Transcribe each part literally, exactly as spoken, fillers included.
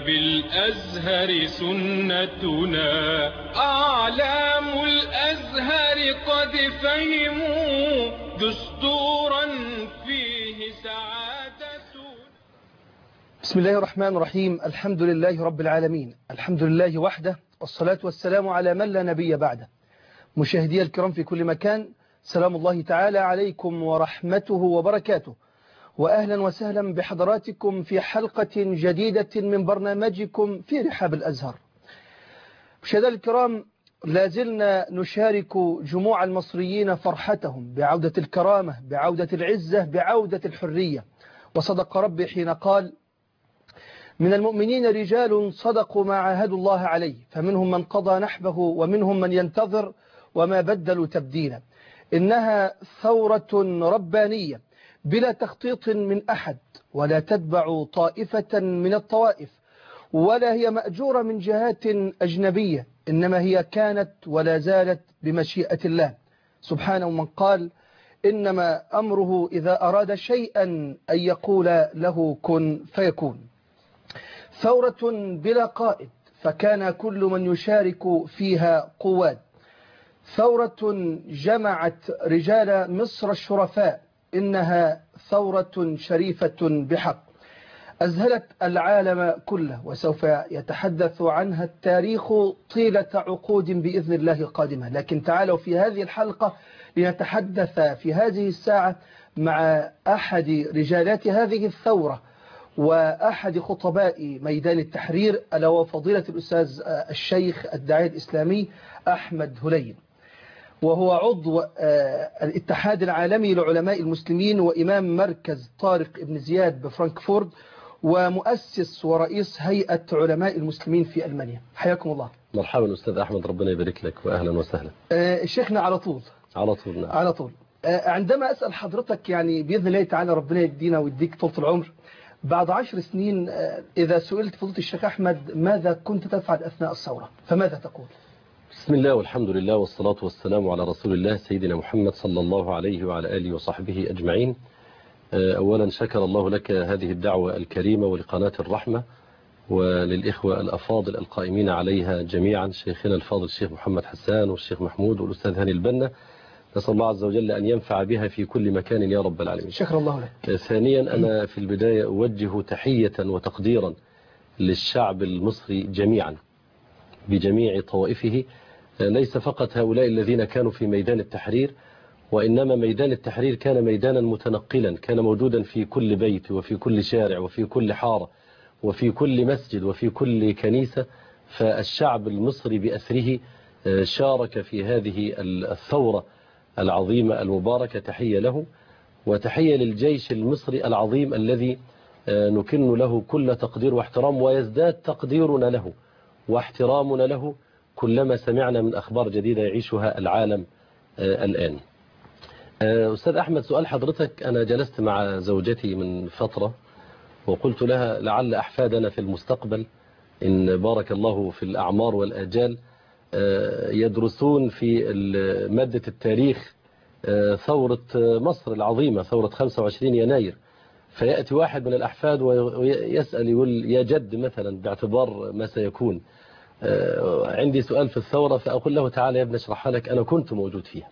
وبالأزهر سنتنا. أعلام الأزهر قد فهموا دستورا فيه سعادة. بسم الله الرحمن الرحيم. الحمد لله رب العالمين، الحمد لله وحده، والصلاة والسلام على من لا نبي بعده. مشاهدي الكرام في كل مكان، سلام الله تعالى عليكم ورحمته وبركاته، وأهلا وسهلا بحضراتكم في حلقة جديدة من برنامجكم في رحاب الأزهر. مشاهدي الكرام، لازلنا نشارك جموع المصريين فرحتهم بعودة الكرامة، بعودة العزة، بعودة الحرية. وصدق ربي حين قال: من المؤمنين رجال صدقوا ما عاهدوا الله عليه، فمنهم من قضى نحبه ومنهم من ينتظر وما بدلوا تبديلا. إنها ثورة ربانية بلا تخطيط من أحد، ولا تتبع طائفة من الطوائف، ولا هي مأجورة من جهات أجنبية، إنما هي كانت ولا زالت بمشيئة الله سبحانه. من قال: إنما أمره إذا أراد شيئا أن يقول له كن فيكون. ثورة بلا قائد، فكان كل من يشارك فيها قواد. ثورة جمعت رجال مصر الشرفاء، إنها ثورة شريفة بحق، أذهلت العالم كله، وسوف يتحدث عنها التاريخ طيلة عقود بإذن الله قادمة. لكن تعالوا في هذه الحلقة لنتحدث في هذه الساعة مع أحد رجالات هذه الثورة وأحد خطباء ميدان التحرير، ألا وفضيلة الأستاذ الشيخ الداعية الإسلامي أحمد هليل، وهو عضو الاتحاد العالمي لعلماء المسلمين وإمام مركز طارق ابن زياد بفرانكفورت، ومؤسس ورئيس هيئة علماء المسلمين في ألمانيا. حياكم الله. مرحبا أستاذ أحمد، ربنا يبارك لك وأهلا وسهلا. شيخنا على طول على طول نعم. على طول. عندما أسأل حضرتك، يعني بإذن الله تعالى ربنا يدينا ويديك طول العمر، بعد عشر سنين إذا سئلت فضيلة الشيخ أحمد ماذا كنت تفعل أثناء الثورة، فماذا تقول؟ بسم الله والحمد لله والصلاة والسلام على رسول الله سيدنا محمد صلى الله عليه وعلى آله وصحبه أجمعين. أولا شكر الله لك هذه الدعوة الكريمة ولقناة الرحمة وللإخوة الأفاضل القائمين عليها جميعا، شيخنا الفاضل الشيخ محمد حسان والشيخ محمود والأستاذ هاني البنا. نسأل الله عز وجل أن ينفع بها في كل مكان يا رب العالمين. شكر الله لك. ثانيا أنا في البداية أوجه تحية وتقديرا للشعب المصري جميعا بجميع طوائفه، ليس فقط هؤلاء الذين كانوا في ميدان التحرير، وإنما ميدان التحرير كان ميدانا متنقلا، كان موجودا في كل بيت وفي كل شارع وفي كل حارة وفي كل مسجد وفي كل كنيسة. فالشعب المصري بأسره شارك في هذه الثورة العظيمة المباركة. تحية له وتحية للجيش المصري العظيم الذي نكن له كل تقدير واحترام، ويزداد تقديرنا له واحترامنا له كلما سمعنا من أخبار جديدة يعيشها العالم الآن. أستاذ أحمد، سؤال حضرتك، أنا جلست مع زوجتي من فترة وقلت لها لعل أحفادنا في المستقبل إن بارك الله في الأعمار والآجال يدرسون في مادة التاريخ ثورة مصر العظيمة، ثورة خمسة وعشرين يناير، فيأتي واحد من الأحفاد ويسأل يقول يا جد مثلا باعتبار ما سيكون، عندي سؤال في الثورة، فأقول له تعالى يا ابن اشرحها لك، أنا كنت موجود فيها.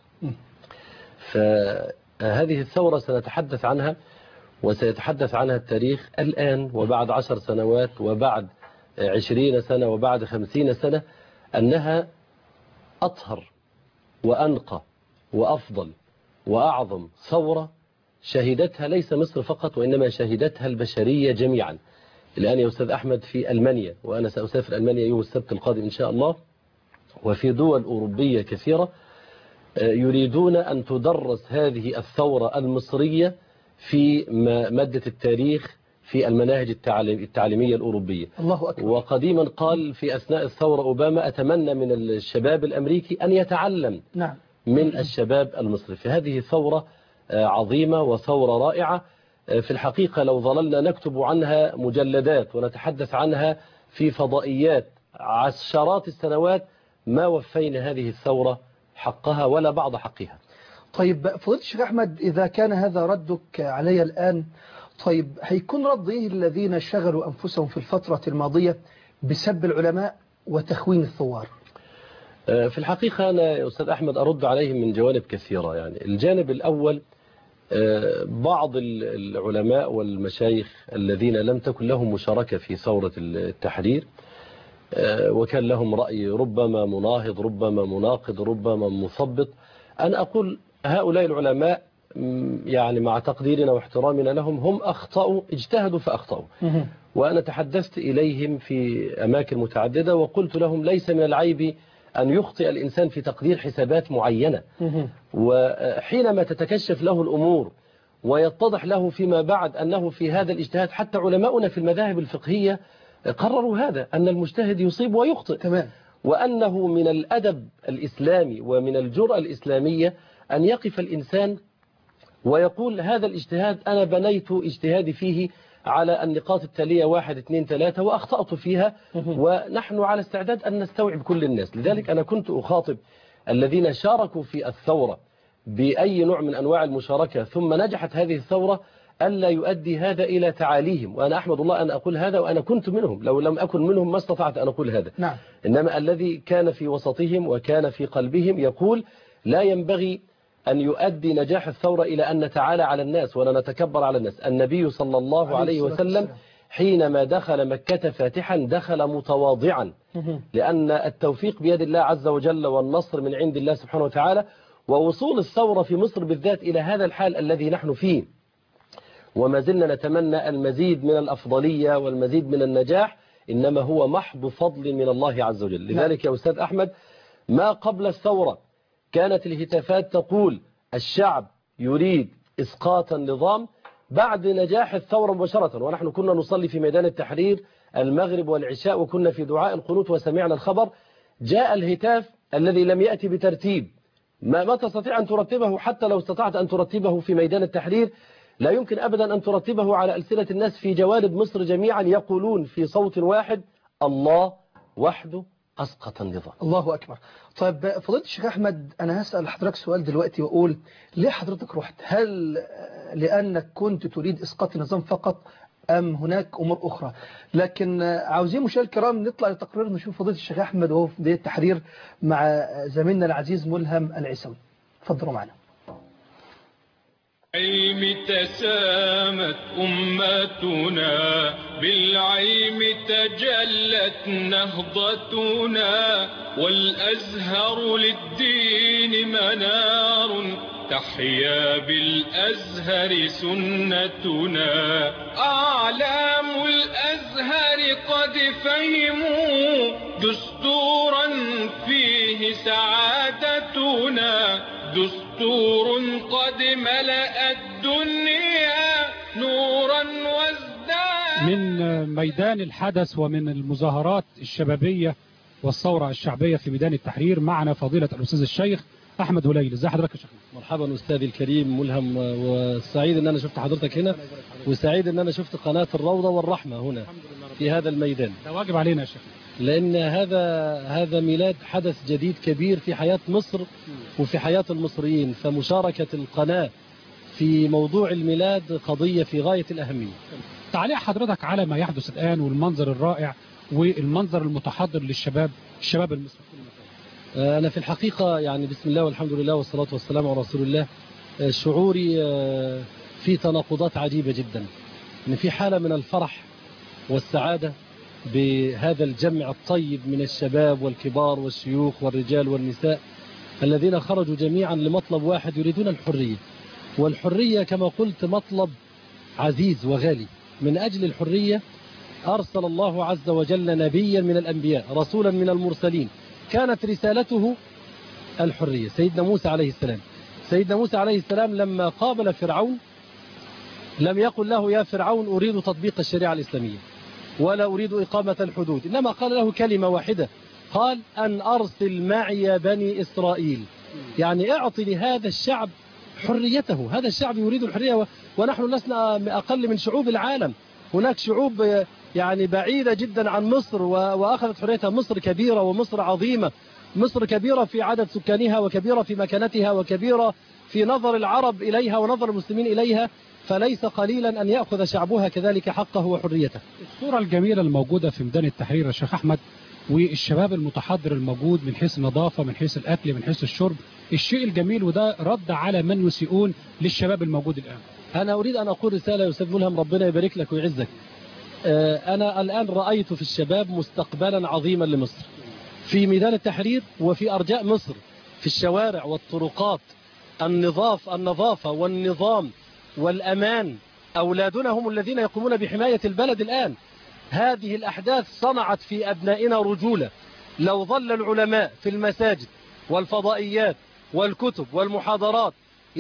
فهذه الثورة سنتحدث عنها وسيتحدث عنها التاريخ الآن وبعد عشر سنوات وبعد عشرين سنة وبعد خمسين سنة، أنها أطهر وأنقى وأفضل وأعظم ثورة شهدتها ليس مصر فقط، وإنما شهدتها البشرية جميعا. الآن يا أستاذ أحمد في ألمانيا، وأنا سأسافر ألمانيا يوم السبت القادم إن شاء الله، وفي دول أوروبية كثيرة يريدون أن تدرس هذه الثورة المصرية في مادة التاريخ في المناهج التعليمية الأوروبية. الله أكبر. وقديما قال في أثناء الثورة أوباما: أتمنى من الشباب الأمريكي أن يتعلم نعم. من الشباب المصري. فهذه ثورة عظيمة وثورة رائعة. في الحقيقة لو ظللنا نكتب عنها مجلدات ونتحدث عنها في فضائيات عشرات السنوات ما وفينا هذه الثورة حقها ولا بعض حقها. طيب فضيلة الشيخ أحمد، إذا كان هذا ردك علي الآن، طيب هيكون رد إيه الذين شغلوا أنفسهم في الفترة الماضية بسب العلماء وتخوين الثوار؟ في الحقيقة أنا يا أستاذ أحمد أرد عليهم من جوانب كثيرة. يعني الجانب الأول بعض العلماء والمشايخ الذين لم تكن لهم مشاركة في ثورة التحرير وكان لهم رأي ربما مناهض ربما مناقض ربما مثبط، أنا أقول هؤلاء العلماء يعني مع تقديرنا واحترامنا لهم هم أخطأوا، اجتهدوا فأخطأوا. وأنا تحدثت إليهم في أماكن متعددة وقلت لهم ليس من العيب أن يخطئ الإنسان في تقدير حسابات معينة، وحينما تتكشف له الأمور ويتضح له فيما بعد أنه في هذا الاجتهاد، حتى علماؤنا في المذاهب الفقهية قرروا هذا، أن المجتهد يصيب ويخطئ. تمام. وأنه من الأدب الإسلامي ومن الجرأة الإسلامية أن يقف الإنسان ويقول هذا الاجتهاد أنا بنيت اجتهادي فيه على النقاط التالية واحد اثنين ثلاثة وأخطأت فيها، ونحن على استعداد أن نستوعب كل الناس. لذلك أنا كنت أخاطب الذين شاركوا في الثورة بأي نوع من أنواع المشاركة ثم نجحت هذه الثورة ألا يؤدي هذا إلى تعاليهم، وأنا أحمد الله أن أقول هذا، وأنا كنت منهم، لو لم أكن منهم ما استطعت أن أقول هذا. نعم. إنما الذي كان في وسطهم وكان في قلبهم يقول لا ينبغي أن يؤدي نجاح الثورة إلى أن نتعالى على الناس ولا نتكبر على الناس. النبي صلى الله عليه وسلم حينما دخل مكة فاتحا دخل متواضعا، لأن التوفيق بيد الله عز وجل والنصر من عند الله سبحانه وتعالى، ووصول الثورة في مصر بالذات إلى هذا الحال الذي نحن فيه وما زلنا نتمنى المزيد من الأفضلية والمزيد من النجاح، إنما هو محض فضل من الله عز وجل. لذلك يا أستاذ أحمد ما قبل الثورة كانت الهتافات تقول الشعب يريد إسقاط النظام، بعد نجاح الثورة مباشرة ونحن كنا نصلي في ميدان التحرير المغرب والعشاء وكنا في دعاء القنوت وسمعنا الخبر، جاء الهتاف الذي لم يأتي بترتيب، ما, ما تستطيع أن ترتبه، حتى لو استطعت أن ترتبه في ميدان التحرير لا يمكن أبدا أن ترتبه على ألسنة الناس في جوانب مصر جميعا يقولون في صوت واحد الله وحده أسقط النظام. الله أكبر. طيب فضيلة الشيخ أحمد، أنا هسأل حضرتك سؤال دلوقتي وأقول ليه حضرتك رحت؟ هل لأنك كنت تريد إسقاط النظام فقط أم هناك أمور أخرى؟ لكن عاوزين مشاهدينا الكرام نطلع لتقرير نشوف فضيلة الشيخ أحمد وهو في بداية التحرير مع زميلنا العزيز ملهم العيسوي. تفضلوا معنا. بالعلم تسامت أمتنا، بالعلم تجلت نهضتنا، والأزهر للدين منار، تحيا بالأزهر سنتنا. أعلام الأزهر قد فهموا دستورا فيه سعادتنا، دستور قد ملأ الدنيا نورا وازداد. من ميدان الحدث ومن المظاهرات الشبابية والثورة الشعبية في ميدان التحرير معنا فضيلة الأستاذ الشيخ أحمد هليل. ازي حضرتك يا شيخ؟ مرحبا أستاذي الكريم ملهم، وسعيد أن أنا شفت حضرتك هنا، وسعيد أن أنا شفت قناة الروضة والرحمة هنا في هذا الميدان. ده واجب علينا يا شيخ، لأن هذا هذا ميلاد حدث جديد كبير في حياة مصر وفي حياة المصريين، فمشاركة القناة في موضوع الميلاد قضية في غاية الأهمية. تعليق حضرتك على ما يحدث الآن والمنظر الرائع والمنظر المتحضر للشباب الشباب المصري. أنا في الحقيقة يعني بسم الله والحمد لله والصلاة والسلام على رسول الله، شعوري في تناقضات عجيبة جدا، إن في حالة من الفرح والسعادة بهذا الجمع الطيب من الشباب والكبار والشيوخ والرجال والنساء الذين خرجوا جميعا لمطلب واحد، يريدون الحرية. والحرية كما قلت مطلب عزيز وغالي. من أجل الحرية أرسل الله عز وجل نبيا من الأنبياء، رسولا من المرسلين، كانت رسالته الحرية، سيدنا موسى عليه السلام. سيدنا موسى عليه السلام لما قابل فرعون لم يقل له يا فرعون أريد تطبيق الشريعة الإسلامية ولا أريد إقامة الحدود، إنما قال له كلمة واحدة، قال أن أرسل معي بني إسرائيل، يعني اعطي لهذا الشعب حريته. هذا الشعب يريد الحرية ونحن لسنا أقل من شعوب العالم. هناك شعوب يعني بعيدة جدا عن مصر وأخذت حريتها. مصر كبيرة ومصر عظيمة، مصر كبيرة في عدد سكانها وكبيرة في مكانتها وكبيرة في نظر العرب إليها ونظر المسلمين إليها، فليس قليلا أن يأخذ شعبها كذلك حقه وحريته. الصورة الجميلة الموجودة في ميدان التحرير يا شيخ أحمد، والشباب المتحضر الموجود من حيث النظافة، من حيث الأكل، من حيث الشرب، الشيء الجميل، وده رد على من يسيئون للشباب الموجود الآن. أنا أريد أن أقول رسالة يا أستاذ ملهم، ربنا يبارك لك ويعزك. أنا الآن رأيت في الشباب مستقبلا عظيما لمصر في ميدان التحرير وفي أرجاء مصر، في الشوارع والطرقات، النظاف النظافة والنظام والأمان. أولادنا هم الذين يقومون بحماية البلد الآن. هذه الأحداث صنعت في أبنائنا رجولة. لو ظل العلماء في المساجد والفضائيات والكتب والمحاضرات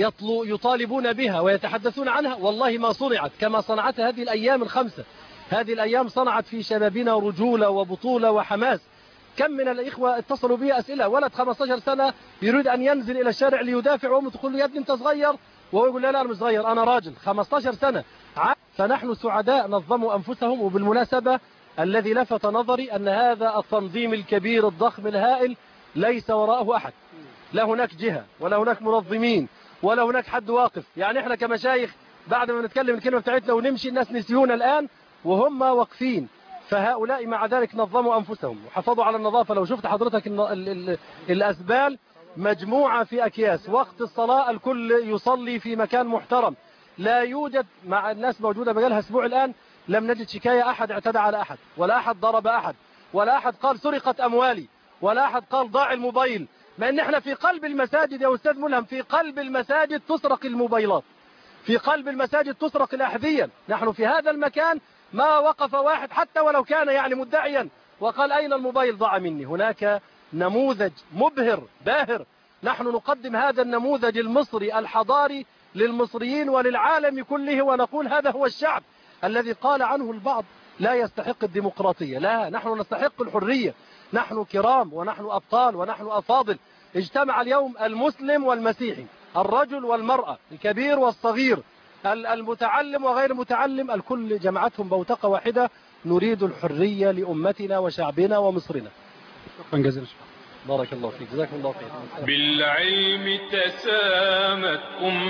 يطالبون بها ويتحدثون عنها، والله ما صنعت كما صنعت هذه الأيام الخمسة. هذه الأيام صنعت في شبابنا رجولة وبطولة وحماس. كم من الإخوة اتصلوا بي أسئلة، ولد خمسة عشر سنة يريد أن ينزل إلى الشارع ليدافع، وهم تقول له يا ابني أنت صغير، وهو يقول لا لا أنا مش صغير، أنا راجل خمسة عشر سنة. فنحن سعداء نظموا أنفسهم. وبالمناسبة الذي لفت نظري أن هذا التنظيم الكبير الضخم الهائل ليس وراءه أحد، لا هناك جهة ولا هناك منظمين ولا هناك حد واقف. يعني احنا كمشايخ بعد ما نتكلم الكلمة بتاعتنا ونمشي الناس نسيونا الآن وهم واقفين. فهؤلاء مع ذلك نظموا أنفسهم وحافظوا على النظافة. لو شفت حضرتك ال ال ال الأسبال مجموعة في أكياس، وقت الصلاة الكل يصلي في مكان محترم. لا يوجد مع الناس موجودة بقالها أسبوع الآن لم نجد شكاية أحد اعتدى على أحد، ولا أحد ضرب أحد، ولا أحد قال سرقت أموالي، ولا أحد قال ضاع الموبايل. ما إن احنا في قلب المساجد يا أستاذ ملهم، في قلب المساجد تسرق الموبايلات، في قلب المساجد تسرق الأحذية. نحن في هذا المكان ما وقف واحد حتى ولو كان يعني مدعيا وقال أين الموبايل ضاع مني. هناك نموذج مبهر باهر. نحن نقدم هذا النموذج المصري الحضاري للمصريين وللعالم كله، ونقول هذا هو الشعب الذي قال عنه البعض لا يستحق الديمقراطية. لا، نحن نستحق الحرية. نحن كرام ونحن أبطال ونحن أفاضل. اجتمع اليوم المسلم والمسيحي، الرجل والمرأة، الكبير والصغير، المتعلم وغير المتعلم، الكل جمعتهم بوتقة واحدة: نريد الحرية لأمتنا وشعبنا ومصرنا. شكرا جزيلا. بارك الله فيك، جزاكم الله خير. بالعلم تسامت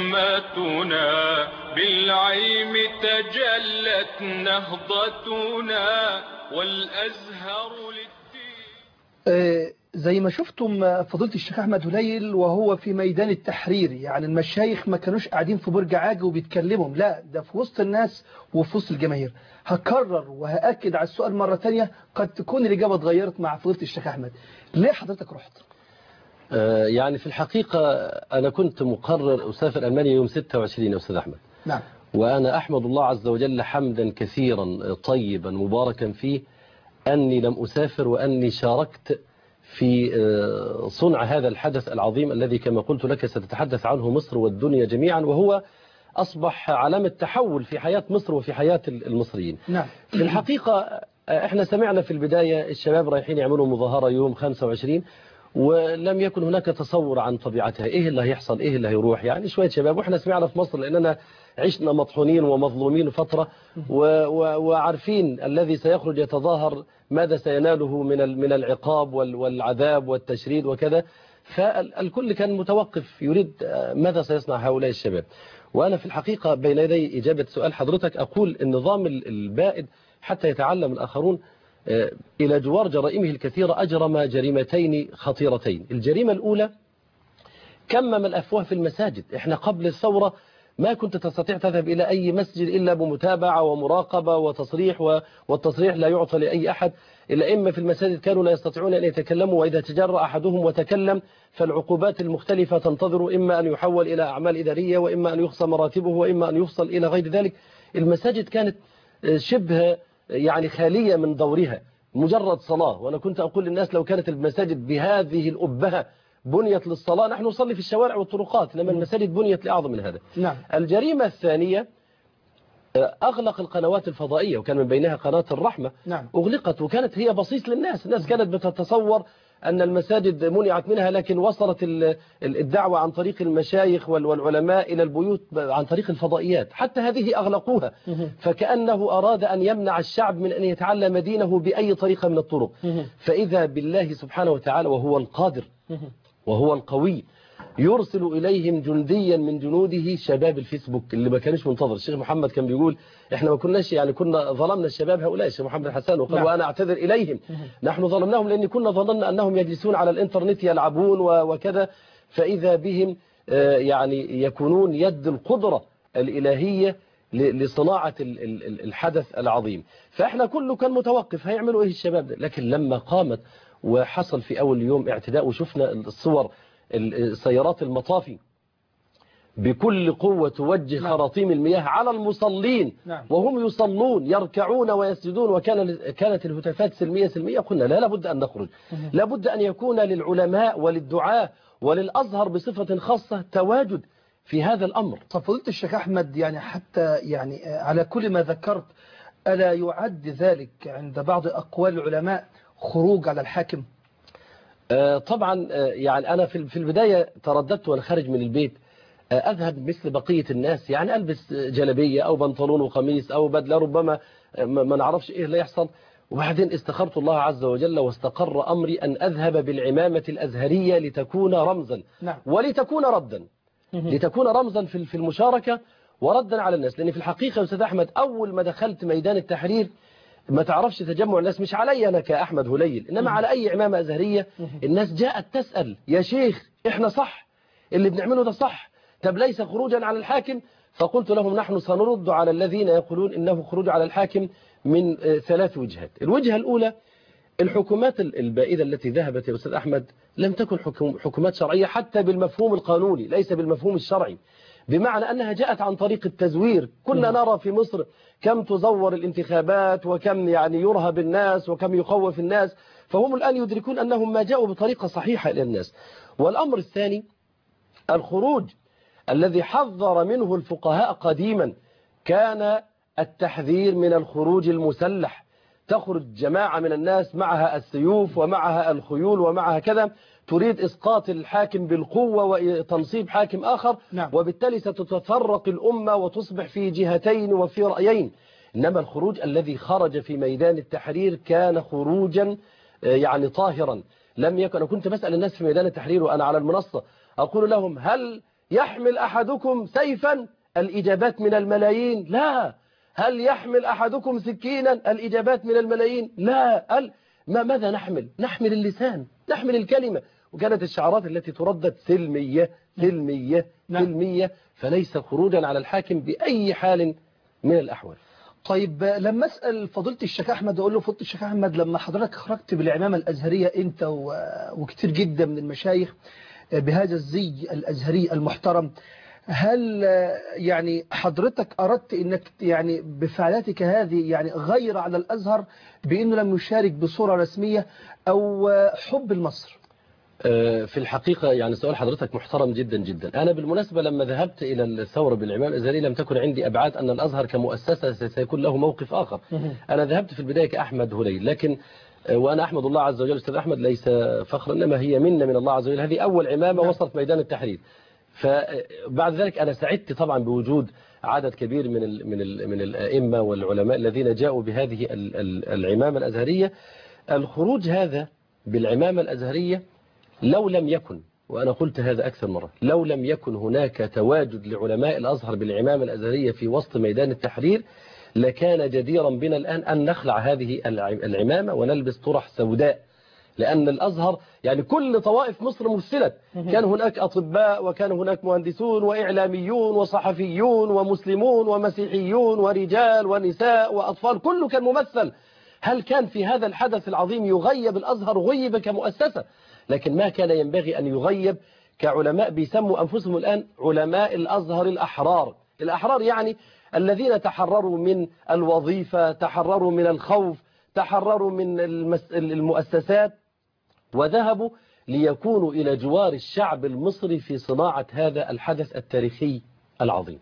أمتنا، بالعلم تجلت نهضتنا، والأزهر للدين. زي ما شفتم فضيلة الشيخ أحمد هليل وهو في ميدان التحرير، يعني المشايخ ما كانوش قاعدين في برج عاجي وبيتكلموا، لا ده في وسط الناس وفي وسط الجماهير. هكرر وهأكد على السؤال مرة تانية، قد تكون الإجابة اتغيرت مع فضيلة الشيخ أحمد. ليه حضرتك رحت؟ آه يعني في الحقيقة أنا كنت مقرر أسافر ألمانيا يوم ستة وعشرين يا أستاذ أحمد. نعم. وأنا أحمد الله عز وجل حمدا كثيرا طيبا مباركا فيه أني لم أسافر، وأني شاركت في صنع هذا الحدث العظيم الذي كما قلت لك ستتحدث عنه مصر والدنيا جميعا، وهو أصبح علامة تحول في حياة مصر وفي حياة المصريين. نعم. في الحقيقة احنا سمعنا في البداية الشباب رايحين يعملوا مظاهرة يوم خمسة وعشرين، ولم يكن هناك تصور عن طبيعتها، ايه اللي هيحصل، ايه اللي هيروح. يعني شوية شباب، واحنا سمعنا في مصر لأننا عشنا مطحونين ومظلومين فترة و و وعارفين الذي سيخرج يتظاهر ماذا سيناله من من العقاب والعذاب والتشريد وكذا. فالكل كان متوقف يريد ماذا سيصنع هؤلاء الشباب. وأنا في الحقيقة بين يدي إجابة سؤال حضرتك أقول النظام البائد حتى يتعلم الآخرون إلى جوار جرائمه الكثيرة أجرم جريمتين خطيرتين. الجريمة الأولى كمم الأفواه في المساجد. إحنا قبل الثورة ما كنت تستطيع تذهب إلى أي مسجد إلا بمتابعة ومراقبة وتصريح، والتصريح لا يعطى لأي أحد. الأئمة في المساجد كانوا لا يستطيعون أن يتكلموا، وإذا تجرأ أحدهم وتكلم فالعقوبات المختلفة تنتظر، إما أن يحول إلى أعمال إدارية، وإما أن يخصم مراتبه، وإما أن يفصل إلى غير ذلك. المساجد كانت شبه يعني خالية من دورها، مجرد صلاة. وأنا كنت أقول للناس لو كانت المساجد بهذه الأبهة بنيت للصلاة، نحن نصلي في الشوارع والطرقات، لما المساجد بنيت لأعظم من هذا. نعم. الجريمة الثانية أغلق القنوات الفضائية، وكان من بينها قناة الرحمة. نعم. أغلقت، وكانت هي بصيص للناس. الناس كانت بتتصور أن المساجد منعت منها، لكن وصلت الدعوة عن طريق المشايخ والعلماء إلى البيوت عن طريق الفضائيات. حتى هذه أغلقوها، فكأنه أراد أن يمنع الشعب من أن يتعلم دينه بأي طريقة من الطرق. فإذا بالله سبحانه وتعالى وهو القادر وهو القوي يرسل إليهم جنديا من جنوده شباب الفيسبوك اللي ما كانش منتظر. الشيخ محمد كان بيقول احنا ما كناش يعني كنا ظلمنا الشباب هؤلاء، الشيخ محمد حسان، وقال نعم. وأنا أعتذر إليهم، نحن ظلمناهم لأن كنا ظننا أنهم يجلسون على الإنترنت يلعبون وكذا، فإذا بهم يعني يكونون يد القدرة الإلهية لصناعة الحدث العظيم. فإحنا كله كان متوقف هيعملوا إيه الشباب ده، لكن لما قامت وحصل في أول يوم اعتداء وشفنا الصور سيارات المطافي بكل قوة توجه نعم. خراطيم المياه على المصلين نعم. وهم يصلون يركعون ويسجدون، وكان كانت الهتافات سلمية سلمية، قلنا لا لابد أن نخرج، لابد أن يكون للعلماء وللدعاة وللأزهر بصفة خاصة تواجد في هذا الأمر. طب فضيلة الشيخ أحمد، يعني حتى يعني على كل ما ذكرت ألا يعد ذلك عند بعض أقوال العلماء خروج على الحاكم؟ آه طبعا آه يعني أنا في البداية ترددت وأنا خارج من البيت آه أذهب مثل بقية الناس، يعني ألبس جلبية أو بنطلون وقميص أو بدلة، ربما ما نعرفش إيه اللي يحصل. وبعدين استخرت الله عز وجل واستقر أمري أن أذهب بالعمامة الأزهرية لتكون رمزا نعم. ولتكون ردا لتكون رمزا في المشاركة وردا على الناس. لأن في الحقيقة يا أستاذ أحمد أول ما دخلت ميدان التحرير ما تعرفش تجمع الناس، مش علي أنا كأحمد هليل، إنما على أي عمامة أزهرية. الناس جاءت تسأل يا شيخ إحنا صح اللي بنعمله ده صح، طب ليس خروجا على الحاكم؟ فقلت لهم نحن سنرد على الذين يقولون إنه خروج على الحاكم من ثلاث وجهات. الوجهة الأولى الحكومات البائدة التي ذهبت يا أستاذ أحمد لم تكن حكومات شرعية حتى بالمفهوم القانوني، ليس بالمفهوم الشرعي، بمعنى أنها جاءت عن طريق التزوير. كنا نرى في مصر كم تزور الانتخابات وكم يعني يرهب الناس وكم يخوف الناس، فهم الآن يدركون أنهم ما جاءوا بطريقة صحيحة إلى الناس. والأمر الثاني الخروج الذي حذر منه الفقهاء قديما كان التحذير من الخروج المسلح، تخرج جماعة من الناس معها السيوف ومعها الخيول ومعها كذا، تريد إسقاط الحاكم بالقوة وتنصيب حاكم آخر نعم. وبالتالي ستتفرق الأمة وتصبح في جهتين وفي رأيين. إنما الخروج الذي خرج في ميدان التحرير كان خروجا يعني طاهرا. لم يكن، أنا كنت بسأل الناس في ميدان التحرير وأنا على المنصة أقول لهم هل يحمل أحدكم سيفا؟ الإجابات من الملايين لا. هل يحمل أحدكم سكينا؟ الإجابات من الملايين لا. قال ما ماذا نحمل؟ نحمل اللسان، نحمل الكلمة. وكانت الشعارات التي تردد سلمية سلمية سلمية، فليس خروجا على الحاكم بأي حال من الأحوال. طيب لما أسأل فضيلة الشيخ أحمد أقول له فضيلة الشيخ أحمد لما حضرتك خرجت بالعمامة الأزهرية أنت وكتير جدا من المشايخ بهذا الزي الأزهري المحترم، هل يعني حضرتك أردت أنك يعني بفعلاتك هذه يعني غير على الأزهر بأنه لم يشارك بصورة رسمية أو حب لمصر؟ في الحقيقة يعني سؤال حضرتك محترم جدا جدا. أنا بالمناسبة لما ذهبت إلى الثورة بالعمامة الأزهري لم تكن عندي أبعاد أن الأزهر كمؤسسة سيكون له موقف آخر. أنا ذهبت في البداية كأحمد هليل، لكن وأنا أحمد الله عز وجل أستاذ أحمد ليس فخرا إنما هي منة من الله عز وجل، هذه أول عمامة وصلت ميدان التحرير. فبعد ذلك أنا سعدت طبعا بوجود عدد كبير من ال من ال من الأئمة والعلماء الذين جاءوا بهذه العمامة الأزهرية. الخروج هذا بالعمامة الأزهرية لو لم يكن، وأنا قلت هذا أكثر مرة، لو لم يكن هناك تواجد لعلماء الأزهر بالعمامة الأزهرية في وسط ميدان التحرير لكان جديرا بنا الآن أن نخلع هذه العمامة ونلبس طرح سوداء، لأن الأزهر يعني كل طوائف مصر مثلت، كان هناك أطباء وكان هناك مهندسون وإعلاميون وصحفيون ومسلمون ومسيحيون ورجال ونساء وأطفال، كله كان ممثل. هل كان في هذا الحدث العظيم يغيب الأزهر؟ غيب كمؤسسة، لكن ما كان ينبغي أن يغيب كعلماء بيسموا أنفسهم الآن علماء الأزهر الأحرار. الأحرار يعني الذين تحرروا من الوظيفة، تحرروا من الخوف، تحرروا من المؤسسات وذهبوا ليكونوا إلى جوار الشعب المصري في صناعة هذا الحدث التاريخي العظيم.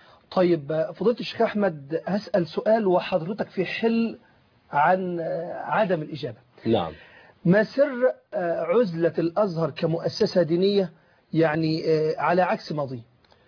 طيب فضيلة الشيخ أحمد هسأل سؤال وحضرتك في حل عن عدم الإجابة. نعم. ما سر عزلة الأزهر كمؤسسة دينية يعني على عكس ماضي؟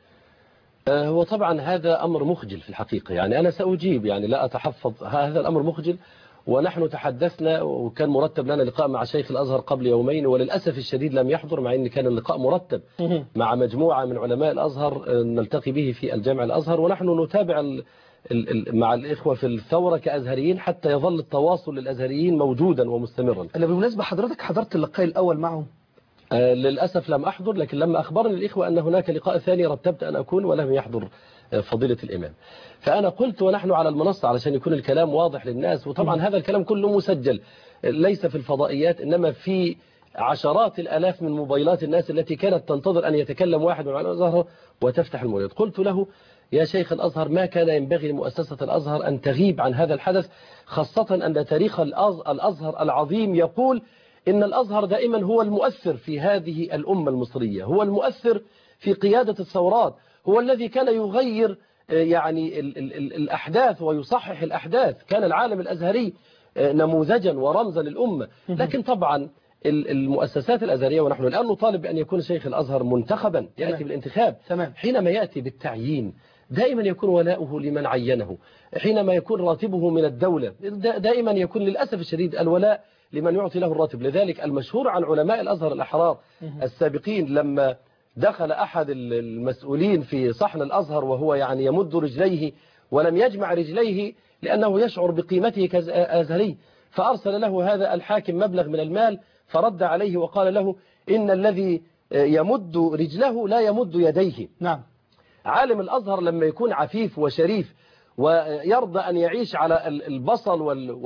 هو طبعا هذا أمر مخجل في الحقيقة، يعني أنا سأجيب، يعني لا أتحفظ، هذا الأمر مخجل ونحن تحدثنا وكان مرتب لنا لقاء مع شيخ الأزهر قبل يومين، وللأسف الشديد لم يحضر، مع أن كان اللقاء مرتب مع مجموعة من علماء الأزهر نلتقي به في الجامع الأزهر، ونحن نتابع ال ال مع الإخوة في الثورة كأزهريين حتى يظل التواصل للأزهريين موجودا ومستمرا. أنا بالمناسبة حضرتك حضرت اللقاء الأول معهم؟ آه للأسف لم أحضر، لكن لما أخبرني الإخوة أن هناك لقاء ثاني رتبت أن أكون، ولم يحضر فضيلة الإمام. فأنا قلت ونحن على المنصة علشان يكون الكلام واضح للناس، وطبعا هذا الكلام كله مسجل ليس في الفضائيات، إنما في عشرات الآلاف من موبايلات الناس التي كانت تنتظر أن يتكلم واحد من الأزهر وتفتح الموبايلات. قلت له يا شيخ الأزهر ما كان ينبغي لمؤسسة الأزهر أن تغيب عن هذا الحدث، خاصة أن تاريخ الأزهر العظيم يقول إن الأزهر دائما هو المؤثر في هذه الأمة المصرية، هو المؤثر في قيادة الثورات، هو الذي كان يغير يعني ال ال ال الأحداث ويصحح الأحداث، كان العالم الأزهري نموذجا ورمزا للأمة. لكن طبعا المؤسسات الأزهرية، ونحن الآن نطالب بأن يكون شيخ الأزهر منتخبا يأتي بالانتخاب، حينما يأتي بالتعيين دائما يكون ولاؤه لمن عينه، حينما يكون راتبه من الدولة دائما يكون للأسف الشديد الولاء لمن يعطي له الراتب. لذلك المشهور عن علماء الأزهر الأحرار السابقين لما دخل أحد المسؤولين في صحن الأزهر وهو يعني يمد رجليه ولم يجمع رجليه لأنه يشعر بقيمته كأزهري، فأرسل له هذا الحاكم مبلغ من المال، فرد عليه وقال له إن الذي يمد رجله لا يمد يديه. نعم. عالم الأزهر لما يكون عفيف وشريف ويرضى أن يعيش على البصل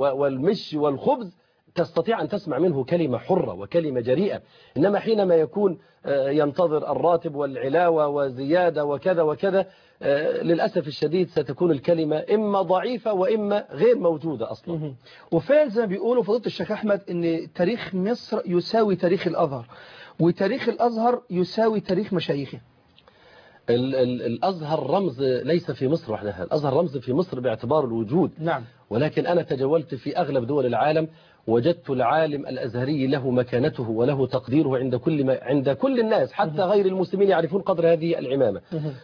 والمش والخبز تستطيع أن تسمع منه كلمة حرة وكلمة جريئة. إنما حينما يكون ينتظر الراتب والعلاوة وزيادة وكذا وكذا، للأسف الشديد ستكون الكلمة إما ضعيفة وإما غير موجودة أصلا. وفعلا زي ما بيقولوا فضيلة الشيخ أحمد إن تاريخ مصر يساوي تاريخ الأزهر، وتاريخ الأزهر يساوي تاريخ مشايخه. ال ال الأزهر رمز ليس في مصر وحدها، الأزهر رمز في مصر باعتبار الوجود. نعم. ولكن أنا تجولت في أغلب دول العالم، وجدت العالم الأزهري له مكانته وله تقديره عند كل ما عند كل الناس، حتى غير المسلمين يعرفون قدر هذه العمامة.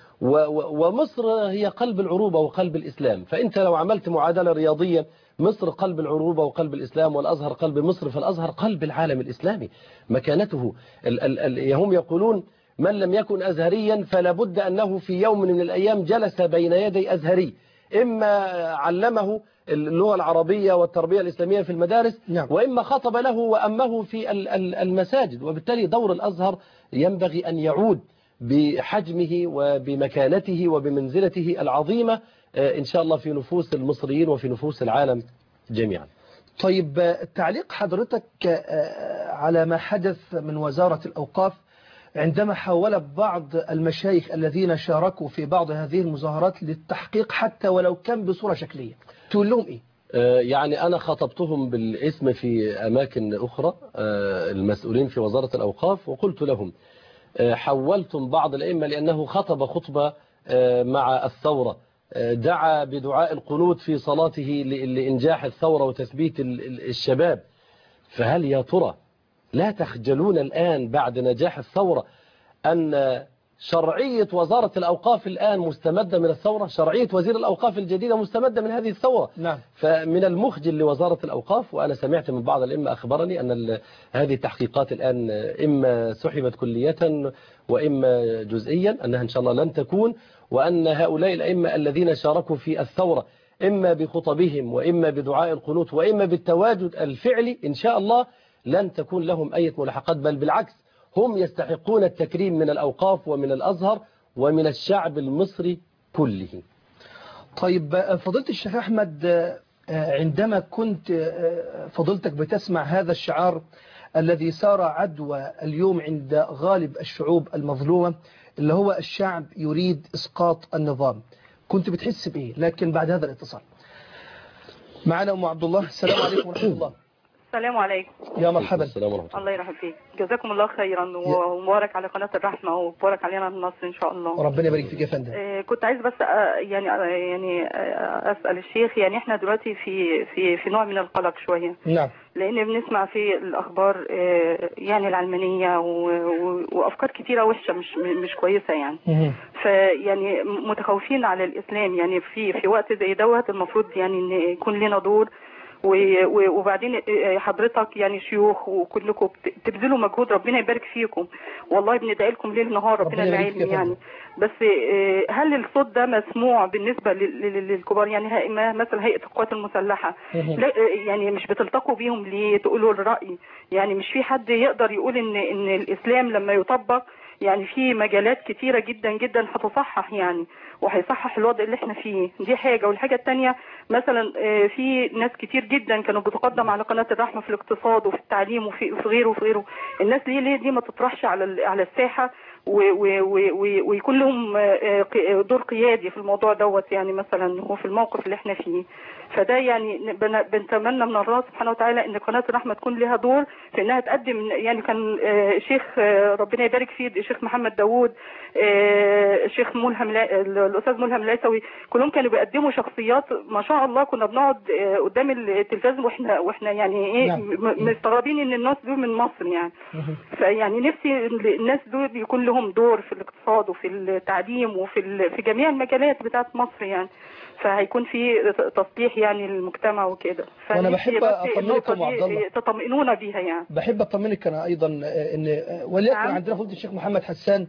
ومصر هي قلب العروبة وقلب الإسلام، فأنت لو عملت معادلة رياضية، مصر قلب العروبة وقلب الإسلام، والأزهر قلب مصر، فالأزهر قلب العالم الإسلامي. مكانته ال ال هم يقولون من لم يكن أزهريا فلا بد أنه في يوم من الأيام جلس بين يدي أزهري، إما علمه اللغة العربية والتربية الإسلامية في المدارس، نعم. وإما خطب له وأمه في المساجد. وبالتالي دور الأزهر ينبغي أن يعود بحجمه وبمكانته وبمنزلته العظيمة إن شاء الله في نفوس المصريين وفي نفوس العالم جميعا. طيب تعليق حضرتك على ما حدث من وزارة الأوقاف عندما حاول بعض المشايخ الذين شاركوا في بعض هذه المظاهرات للتحقيق حتى ولو كان بصورة شكلية، تقول لهم إيه؟ يعني أنا خاطبتهم بالاسم في أماكن أخرى المسؤولين في وزارة الأوقاف، وقلت لهم حولتم بعض الأئمة لأنه خطب خطبة مع الثورة، دعا بدعاء القنوت في صلاته لإنجاح الثورة وتثبيت الشباب، فهل يا ترى لا تخجلون الآن بعد نجاح الثورة أن شرعية وزارة الأوقاف الآن مستمدة من الثورة؟ شرعية وزير الأوقاف الجديدة مستمدة من هذه الثورة. نعم. فمن المخجل لوزارة الأوقاف، وأنا سمعت من بعض الأئمة أخبرني أن هذه التحقيقات الآن إما سحبت كلية وإما جزئيا، أنها إن شاء الله لن تكون، وأن هؤلاء الأئمة الذين شاركوا في الثورة إما بخطبهم وإما بدعاء القنوت وإما بالتواجد الفعلي إن شاء الله لن تكون لهم أي ملاحقات، بل بالعكس هم يستحقون التكريم من الأوقاف ومن الأزهر ومن الشعب المصري كله. طيب فضيلة الشيخ أحمد، عندما كنت فضيلتك بتسمع هذا الشعار الذي صار عدوى اليوم عند غالب الشعوب المظلومة اللي هو الشعب يريد إسقاط النظام، كنت بتحس بإيه؟ لكن بعد هذا الاتصال معنا أم عبد الله. السلام عليكم ورحمة الله. السلام عليكم. يا مرحبا. السلام ورحمة الله. الله يرحم فيك، جزاكم الله خيرا ومبارك على قناة الرحمة ومبارك علينا النصر إن شاء الله. ربنا يبارك فيك يا فندم. آه كنت عايز بس آه يعني آه يعني آه أسأل الشيخ، يعني إحنا دلوقتي في في في نوع من القلق شوية. نعم. لأن بنسمع في الأخبار آه يعني العلمانية وأفكار كتيرة وحشة مش مش كويسة يعني. فيعني متخوفين على الإسلام، يعني في في وقت زي دوت المفروض يعني إن يكون لنا دور وبعدين حضرتك يعني شيوخ وكلكم بتبذلوا مجهود، ربنا يبارك فيكم والله، بندعي لكم ليل نهار ربنا العلم يعني. بس هل الصوت ده مسموع بالنسبه للكبار؟ يعني مثلا هيئه القوات المسلحه يعني مش بتلتقوا بيهم ليه تقولوا الراي؟ يعني مش في حد يقدر يقول ان ان الاسلام لما يطبق يعني في مجالات كتيرة جدا جدا هتصحح يعني، وهيصحح الوضع اللي احنا فيه. دي حاجة. والحاجة التانية مثلا في ناس كتير جدا كانوا بتقدم على قناة الرحمة في الاقتصاد وفي التعليم وفي غيره وفي غيره. الناس ليه ليه دي ما تطرحش على على الساحة ويكون لهم دور قيادي في الموضوع دوت يعني، مثلا هو في الموقف اللي احنا فيه. فده يعني بنتمنى من الله سبحانه وتعالى ان قناة الرحمة تكون لها دور في انها تقدم. يعني كان شيخ ربنا يبارك فيه الشيخ محمد داوود، الشيخ ملهم، الاستاذ ملهم العيسوي، كلهم كانوا بيقدموا شخصيات ما شاء الله. كنا بنقعد قدام التلفاز واحنا واحنا يعني ايه مستغربين ان الناس دول من مصر يعني. فيعني نفسي الناس دول يكون لهم دور في الاقتصاد وفي التعليم وفي في جميع المجالات بتاعت مصر يعني، فهيكون في تصليح يعني المجتمع وكده. وانا بحب اطمنك ام عبد الله، تطمئنونا بيها يعني. بحب اطمنك انا ايضا ان وليكن عندنا فضيله الشيخ محمد حسان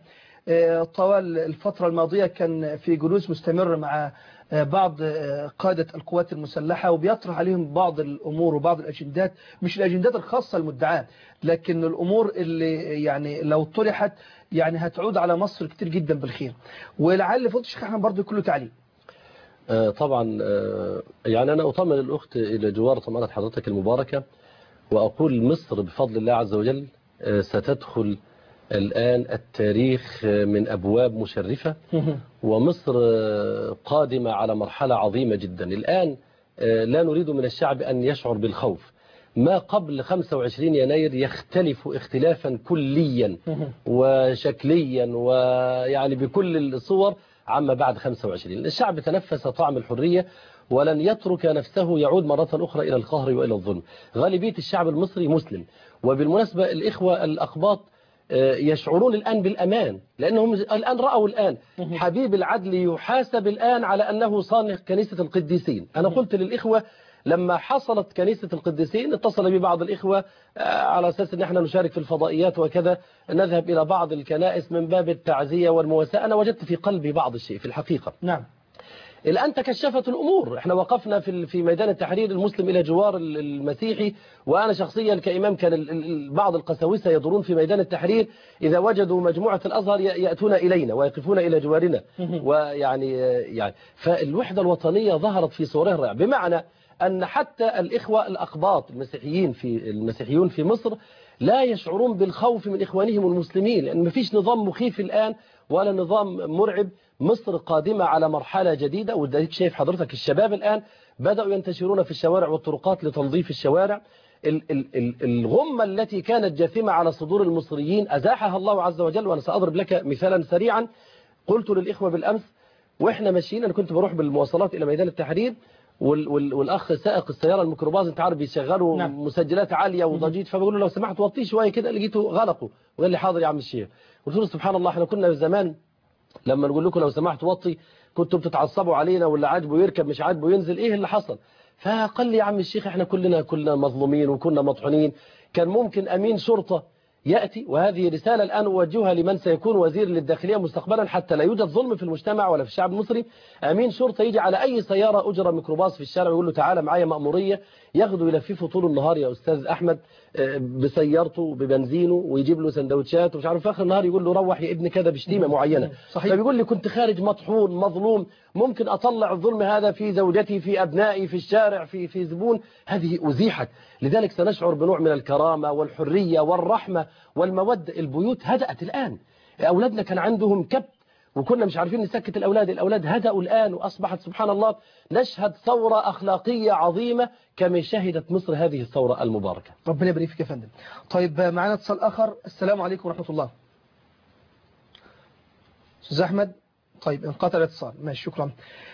طوال الفتره الماضيه كان في جلوس مستمر مع بعض قادة القوات المسلحة، وبيطرح عليهم بعض الأمور وبعض الأجندات، مش الأجندات الخاصة المدعاة، لكن الأمور اللي يعني لو طرحت يعني هتعود على مصر كتير جدا بالخير. ولعل فضيلة الشيخ أحمد برضه كله تعليق. طبعا يعني أنا أطمن الأخت إلى جوار طمأنة حضرتك المباركة، وأقول مصر بفضل الله عز وجل ستدخل الآن التاريخ من أبواب مشرفة، ومصر قادمة على مرحلة عظيمة جدا. الآن لا نريد من الشعب أن يشعر بالخوف. ما قبل خمسة وعشرين يناير يختلف اختلافا كليا وشكليا ويعني بكل الصور عما بعد خمسة وعشرين. الشعب تنفس طعم الحرية ولن يترك نفسه يعود مرة أخرى إلى القهر وإلى الظلم. غالبية الشعب المصري مسلم، وبالمناسبة الإخوة الأقباط يشعرون الآن بالأمان، لأنهم الآن رأوا الآن حبيب العدل يحاسب الآن على أنه صانع كنيسة القديسين. أنا قلت للإخوة لما حصلت كنيسة القديسين اتصل بي بعض الإخوة على أساس أن احنا نشارك في الفضائيات وكذا، نذهب إلى بعض الكنائس من باب التعزية والمواساة. أنا وجدت في قلبي بعض الشيء في الحقيقة. نعم. الآن تكشفت الأمور. احنا وقفنا في في ميدان التحرير المسلم إلى جوار المسيحي، وأنا شخصيا كإمام كان بعض القساوسة يدورون في ميدان التحرير إذا وجدوا مجموعة الأزهر يأتون إلينا ويقفون إلى جوارنا، ويعني يعني فالوحدة الوطنية ظهرت في صورها الرائعة، بمعنى أن حتى الإخوة الأقباط المسيحيين في المسيحيون في مصر لا يشعرون بالخوف من إخوانهم المسلمين، لأن ما فيش نظام مخيف الآن ولا نظام مرعب. مصر قادمة على مرحلة جديدة، وده شايف حضرتك الشباب الآن بدأوا ينتشرون في الشوارع والطرقات لتنظيف الشوارع. الغمة التي كانت جاثمة على صدور المصريين أزاحها الله عز وجل. وأنا سأضرب لك مثالا سريعا. قلت للإخوة بالأمس وإحنا ماشيين، أنا كنت بروح بالمواصلات إلى ميدان التحرير، والأخ سائق السيارة الميكروباص أنت عارف بيشغلوا نعم. مسجلات عالية وضجيج، فبقول له لو سمحت وطيه شوية كده، لقيته غلقه وقال لي حاضر يا عم الشيخ. قلت له سبحان الله، احنا كنا زمان لما نقول لكم لو سمحت وطي كنتوا بتتعصبوا علينا، واللي عاجبه يركب مش عاجبه ينزل. ايه اللي حصل؟ فقال لي يا عم الشيخ احنا كلنا كلنا مظلومين وكنا مطحونين. كان ممكن أمين شرطة يأتي، وهذه رسالة الآن أوجهها لمن سيكون وزير للداخلية مستقبلا حتى لا يوجد ظلم في المجتمع ولا في الشعب المصري. أمين شرطة يجي على أي سيارة أجرى ميكروباص في الشارع ويقول له تعالى معايا مأمورية، ياخده يلففه طول النهار يا أستاذ أحمد بسيارته ببنزينه، ويجيب له سندوتشات ومش عارف، في آخر النهار يقول له روح يا ابني كذا بشتيمة معينة. صحيح. فبيقول لي كنت خارج مطحون مظلوم، ممكن أطلع الظلم هذا في زوجتي في أبنائي في الشارع في في زبون. هذه أزيحت. لذلك سنشعر بنوع من الكرامة والحرية والرحمة والمودة. البيوت هدأت الآن. أولادنا كان عندهم كبت وكنا مش عارفين نسكت الأولاد، الأولاد هدأوا الآن، وأصبحت سبحان الله نشهد ثورة أخلاقية عظيمة كما شهدت مصر هذه الثورة المباركة. ربنا يبارك فيك يا فندم. طيب معنا اتصال آخر. السلام عليكم ورحمة الله. أستاذ أحمد. طيب انقطع الاتصال، ماشي شكرا.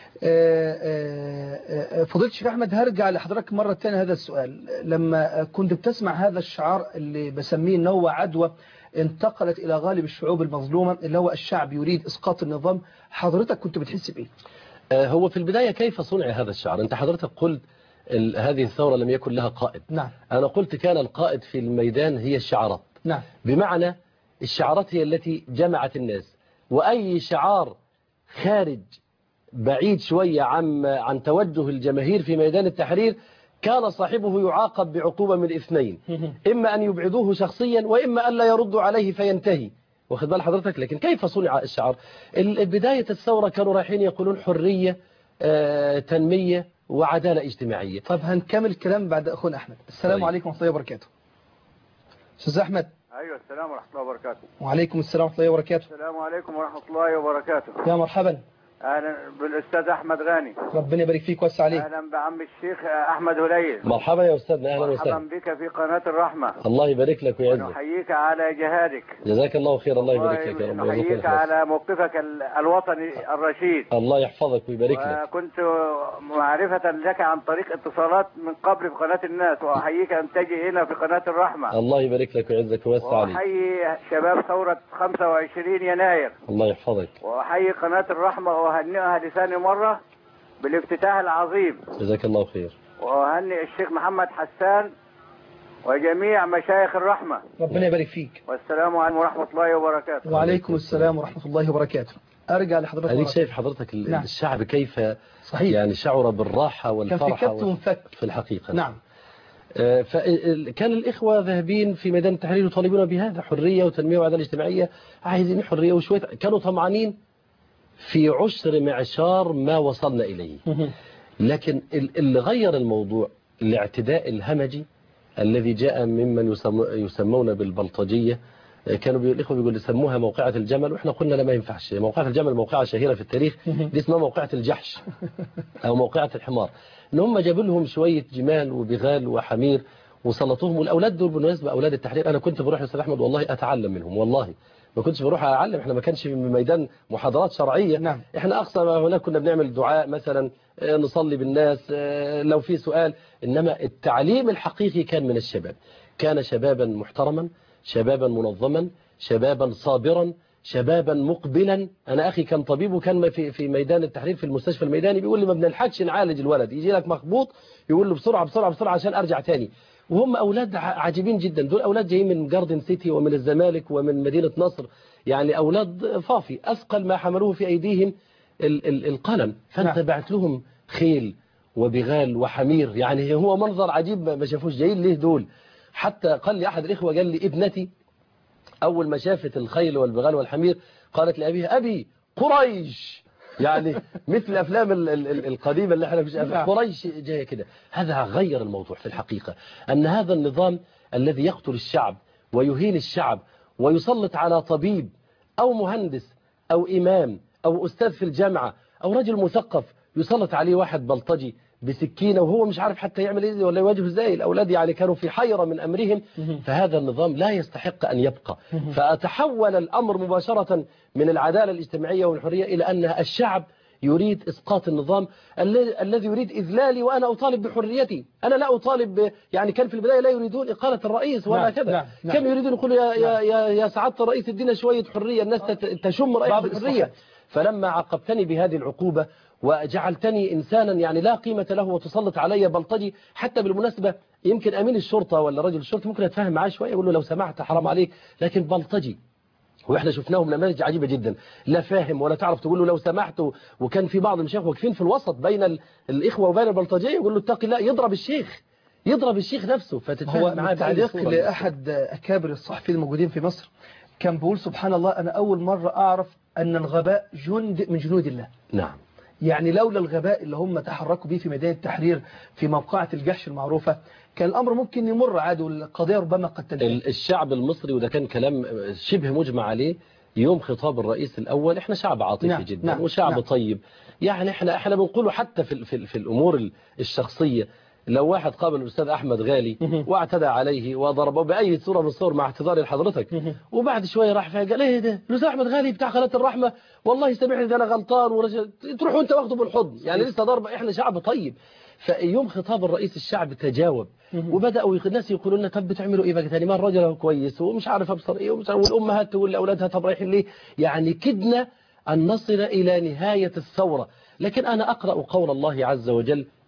فضيلة الشيخ أحمد، هرجع لحضرتك مرة ثانية هذا السؤال. لما كنت بتسمع هذا الشعار اللي بسميه إنه هو عدوى انتقلت إلى غالب الشعوب المظلومة، اللي هو الشعب يريد إسقاط النظام، حضرتك كنت بتحس بإيه؟ هو في البداية كيف صنع هذا الشعار؟ أنت حضرتك قلت هذه الثورة لم يكن لها قائد. نعم. أنا قلت كان القائد في الميدان هي الشعارات. نعم. بمعنى الشعارات هي التي جمعت الناس، وأي شعار خارج بعيد شوية عن عن توجه الجماهير في ميدان التحرير كان صاحبه يعاقب بعقوبة من اثنين، إما أن يبعدوه شخصيا وإما أن لا يردوا عليه فينتهي. واخد بال حضرتك؟ لكن كيف صنع الشعار؟ بداية الثورة كانوا رايحين يقولون حرية، آه، تنمية، وعدالة اجتماعية. طب هنكمل الكلام بعد أخونا أحمد. السلام طيب. عليكم ورحمة الله وبركاته. أستاذ أحمد. ايوه السلام ورحمه الله وبركاته. وعليكم السلام ورحمة الله وبركاته. السلام عليكم ورحمه الله وبركاته. يا مرحبا. اهلا بالاستاذ احمد غاني. ربنا يبارك فيك ويوسع عليك. اهلا بعم الشيخ احمد هليل. مرحبا يا أستاذنا، أهلا وسهلا. مرحبا بك في قناه الرحمه. الله يبارك لك ويعزك. ونحييك على جهادك. جزاك الله خير. الله يبارك لك يا رب. نحييك على موقفك الوطني الرشيد. الله يحفظك ويبارك لك. وكنت معرفة لك عن طريق اتصالات من قبل في قناة الناس، وأحييك أن تجي هنا في قناة الرحمة. الله يبارك لك ويعزك ويوسع عليك. وأحيي شباب ثورة خمسة وعشرين يناير. الله يحفظك. وأحيي قناة الرحمة وأهنئها لثاني مرة بالافتتاح العظيم. جزاك الله خير. وأهنئ الشيخ محمد حسان وجميع مشايخ الرحمة. ربنا يبارك فيك. والسلام عليكم ورحمة الله وبركاته. وعليكم السلام ورحمة الله وبركاته. أرجع لحضرتك. هذيك شايف حضرتك نعم. الشعب كيف صحيح. يعني شعر بالراحة والفرحة كان في كبت وانفك في الحقيقة. نعم. فكان الإخوة ذاهبين في ميدان التحرير يطالبون بهذا، حرية وتنمية وعدالة اجتماعية، عايزين حرية وشوية، كانوا طمعانين في عشر معشار ما وصلنا إليه. لكن اللي غير الموضوع الاعتداء الهمجي الذي جاء ممن يسمون بالبلطجية. كانوا الإخوة بيقولوا يسموها موقعة الجمل، وإحنا قلنا لا ما ينفعش. موقعة الجمل موقعة شهيرة في التاريخ، دي اسمها موقعة الجحش أو موقعة الحمار. إن هم جابوا لهم شوية جمال وبغال وحمير وسلطوهم. والأولاد دول بالنسبة أولاد التحرير أنا كنت بروح يا أستاذ أحمد والله أتعلم منهم، والله ما كنتش بروح أعلم، إحنا ما كانش في ميدان محاضرات شرعية. نعم. إحنا أقصى ما هناك كنا بنعمل دعاء مثلا، نصلي بالناس لو في سؤال، إنما التعليم الحقيقي كان من الشباب. كان شبابا محترما، شبابا منظما، شبابا صابرا، شبابا مقبلا. أنا أخي كان طبيب وكان في في ميدان التحرير في المستشفى الميداني بيقول لي ما بنلحقش نعالج الولد، يجي لك مخبوط يقول له بسرعة بسرعة بسرعة عشان أرجع تاني. وهم أولاد عجيبين جدا، دول أولاد جايين من جاردن سيتي ومن الزمالك ومن مدينة نصر، يعني أولاد فافي أثقل ما حملوه في أيديهم ال ال القلم. فأنت نعم. بعت لهم خيل وبغال وحمير، يعني هو منظر عجيب ما شافوش. جايين ليه دول؟ حتى قال لي أحد الإخوة قال لي ابنتي أول ما شافت الخيل والبغال والحمير قالت لأبيها أبي قريش، يعني مثل أفلام ال ال القديمة اللي احنا في قريش جاية كده. هذا غير الموضوع في الحقيقة، أن هذا النظام الذي يقتل الشعب ويهين الشعب ويسلط على طبيب أو مهندس أو إمام أو أستاذ في الجامعة أو رجل مثقف يسلط عليه واحد بلطجي بسكينة وهو مش عارف حتى يعمل ايه ولا يواجهه ازاي. الأولاد يعني كانوا في حيرة من أمرهم. فهذا النظام لا يستحق أن يبقى. فتحول الأمر مباشرة من العدالة الاجتماعية والحرية إلى أن الشعب يريد إسقاط النظام الذي يريد إذلالي وأنا أطالب بحريتي. أنا لا أطالب، يعني كان في البداية لا يريدون إقالة الرئيس ولا كذا. نعم. نعم. كانوا يريدون يقولوا يا, يا, يا, يا سعادة الرئيس ادينا شوية حرية، الناس تشم رأيها بالحرية. فلما عاقبتني بهذه العقوبة وجعلتني إنسانا يعني لا قيمة له وتسلط علي بلطجي، حتى بالمناسبة يمكن أمين الشرطة ولا رجل الشرطة ممكن أتفاهم معاه شوية يقول له لو سمحت حرام عليك، لكن بلطجي وإحنا شفناهم نماذج عجيبة جدا، لا فاهم ولا تعرف تقول له لو سمحت. وكان في بعض المشايخ واقفين في الوسط بين الإخوة وبين البلطجية يقول له اتقي الله، يضرب الشيخ يضرب الشيخ نفسه. فتتفهم معاه. تعليق لأحد أكابر الصحفيين الموجودين في مصر كان بيقول سبحان الله أنا أول مرة أعرف أن الغباء جند من جنود الله. نعم. يعني لولا الغباء اللي هم تحركوا به في ميدان التحرير في موقعة الجحش المعروفة كان الأمر ممكن يمر عادي والقضية ربما قد تنتهي. الشعب المصري وده كان كلام شبه مجمع عليه يوم خطاب الرئيس الأول، احنا شعب عاطفي نعم. جدا نعم. وشعب نعم. طيب. يعني احنا احنا بنقوله حتى في في, في الأمور الشخصية. لو واحد قابل الأستاذ أحمد غالي واعتدى عليه وضربه بأي صورة من الصور مع اعتذاري لحضرتك، وبعد شوية راح فيها قال ايه ده الأستاذ أحمد غالي بتاع قناة الرحمة والله سامحني ده أنا غلطان ورجل تروحوا أنت واخده بالحضن، يعني لسه ضربة. احنا شعب طيب. فيوم خطاب الرئيس الشعب تجاوب وبدأوا الناس يقولوا لنا طب بتعملوا ايه بقى تاني؟ ما الراجل هو كويس ومش عارف ابصر ايه، والامهات تقول لاولادها طب رايحين ليه؟ يعني كدنا ان نصل الى نهاية الثورة. لكن انا اقرأ قول الله عز وجل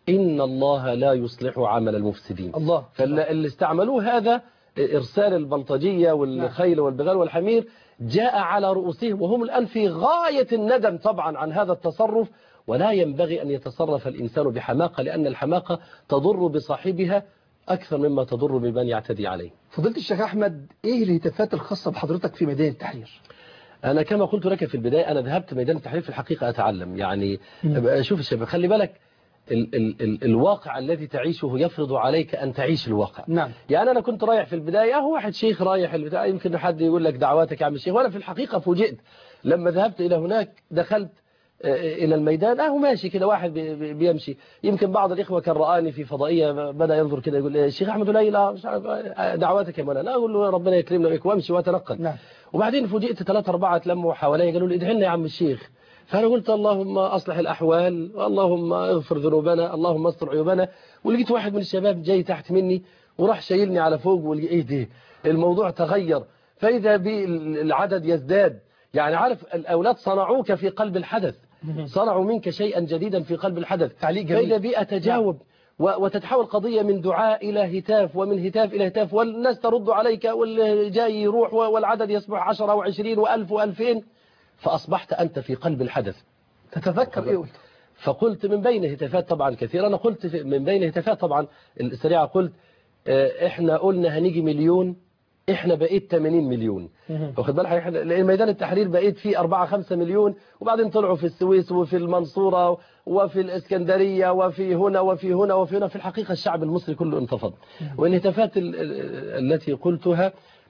إن الله لا يصلح عمل المفسدين. الله. فاللي استعملوه هذا إرسال البلطجية والخيل والبغال والحمير جاء على رؤوسهم، وهم الآن في غاية الندم طبعا عن هذا التصرف. ولا ينبغي أن يتصرف الإنسان بحماقة، لأن الحماقة تضر بصاحبها أكثر مما تضر بمن يعتدي عليه. فضيلة الشيخ أحمد، إيه الهتافات الخاصة بحضرتك في ميدان التحرير؟ أنا كما قلت لك في البداية، أنا ذهبت ميدان التحرير في الحقيقة أتعلم. يعني شوف الشباب، خلي بالك ال ال ال الواقع الذي تعيشه يفرض عليك أن تعيش الواقع. نعم. يعني أنا كنت رايح في البداية، هو واحد شيخ رايح البتاع، يمكن حد يقول لك دعواتك يا عم الشيخ، وأنا في الحقيقة فوجئت لما ذهبت إلى هناك. دخلت إلى الميدان، أهو ماشي كده واحد بيمشي، يمكن بعض الإخوة كان رآني في فضائية بدأ ينظر كده يقول الشيخ أحمد ولا لا مش عارف دعواتك يا مولانا، أقول له ربنا يكرمنا ويك، وامشي وأتنقل. نعم. وبعدين فوجئت ثلاثة أربعة تلموا حوالي قالوا لي ادعي لنا يا عم الشيخ. فأنا قلت اللهم أصلح الأحوال، اللهم اغفر ذنوبنا، اللهم استر عيوبنا. ولقيت واحد من الشباب جاي تحت مني وراح شايلني على فوق، ولقيت إيه ده الموضوع تغير، فإذا بالعدد يزداد. يعني عارف الأولاد صنعوك في قلب الحدث، صنعوا منك شيئا جديدا في قلب الحدث. فإذا بي أتجاوب وتتحول قضية من دعاء إلى هتاف، ومن هتاف إلى هتاف، والناس ترد عليك، واللي جاي يروح، والعدد يصبح عشرة وعشرين وألف وألفين، فأصبحت أنت في قلب الحدث. تتذكر إيه قلت؟ فقلت من بين هتافات طبعا كثيرة، أنا قلت من بين هتافات طبعا السريعة، قلت إحنا قلنا هنيجي مليون، إحنا بقيت ثمانين مليون. واخد بالك، لأن ميدان التحرير بقيت فيه أربعة خمسة مليون، وبعدين طلعوا في السويس وفي المنصورة وفي الإسكندرية وفي هنا وفي هنا وفي هنا. في الحقيقة الشعب المصري كله انتفض. والهتافات التي قلتها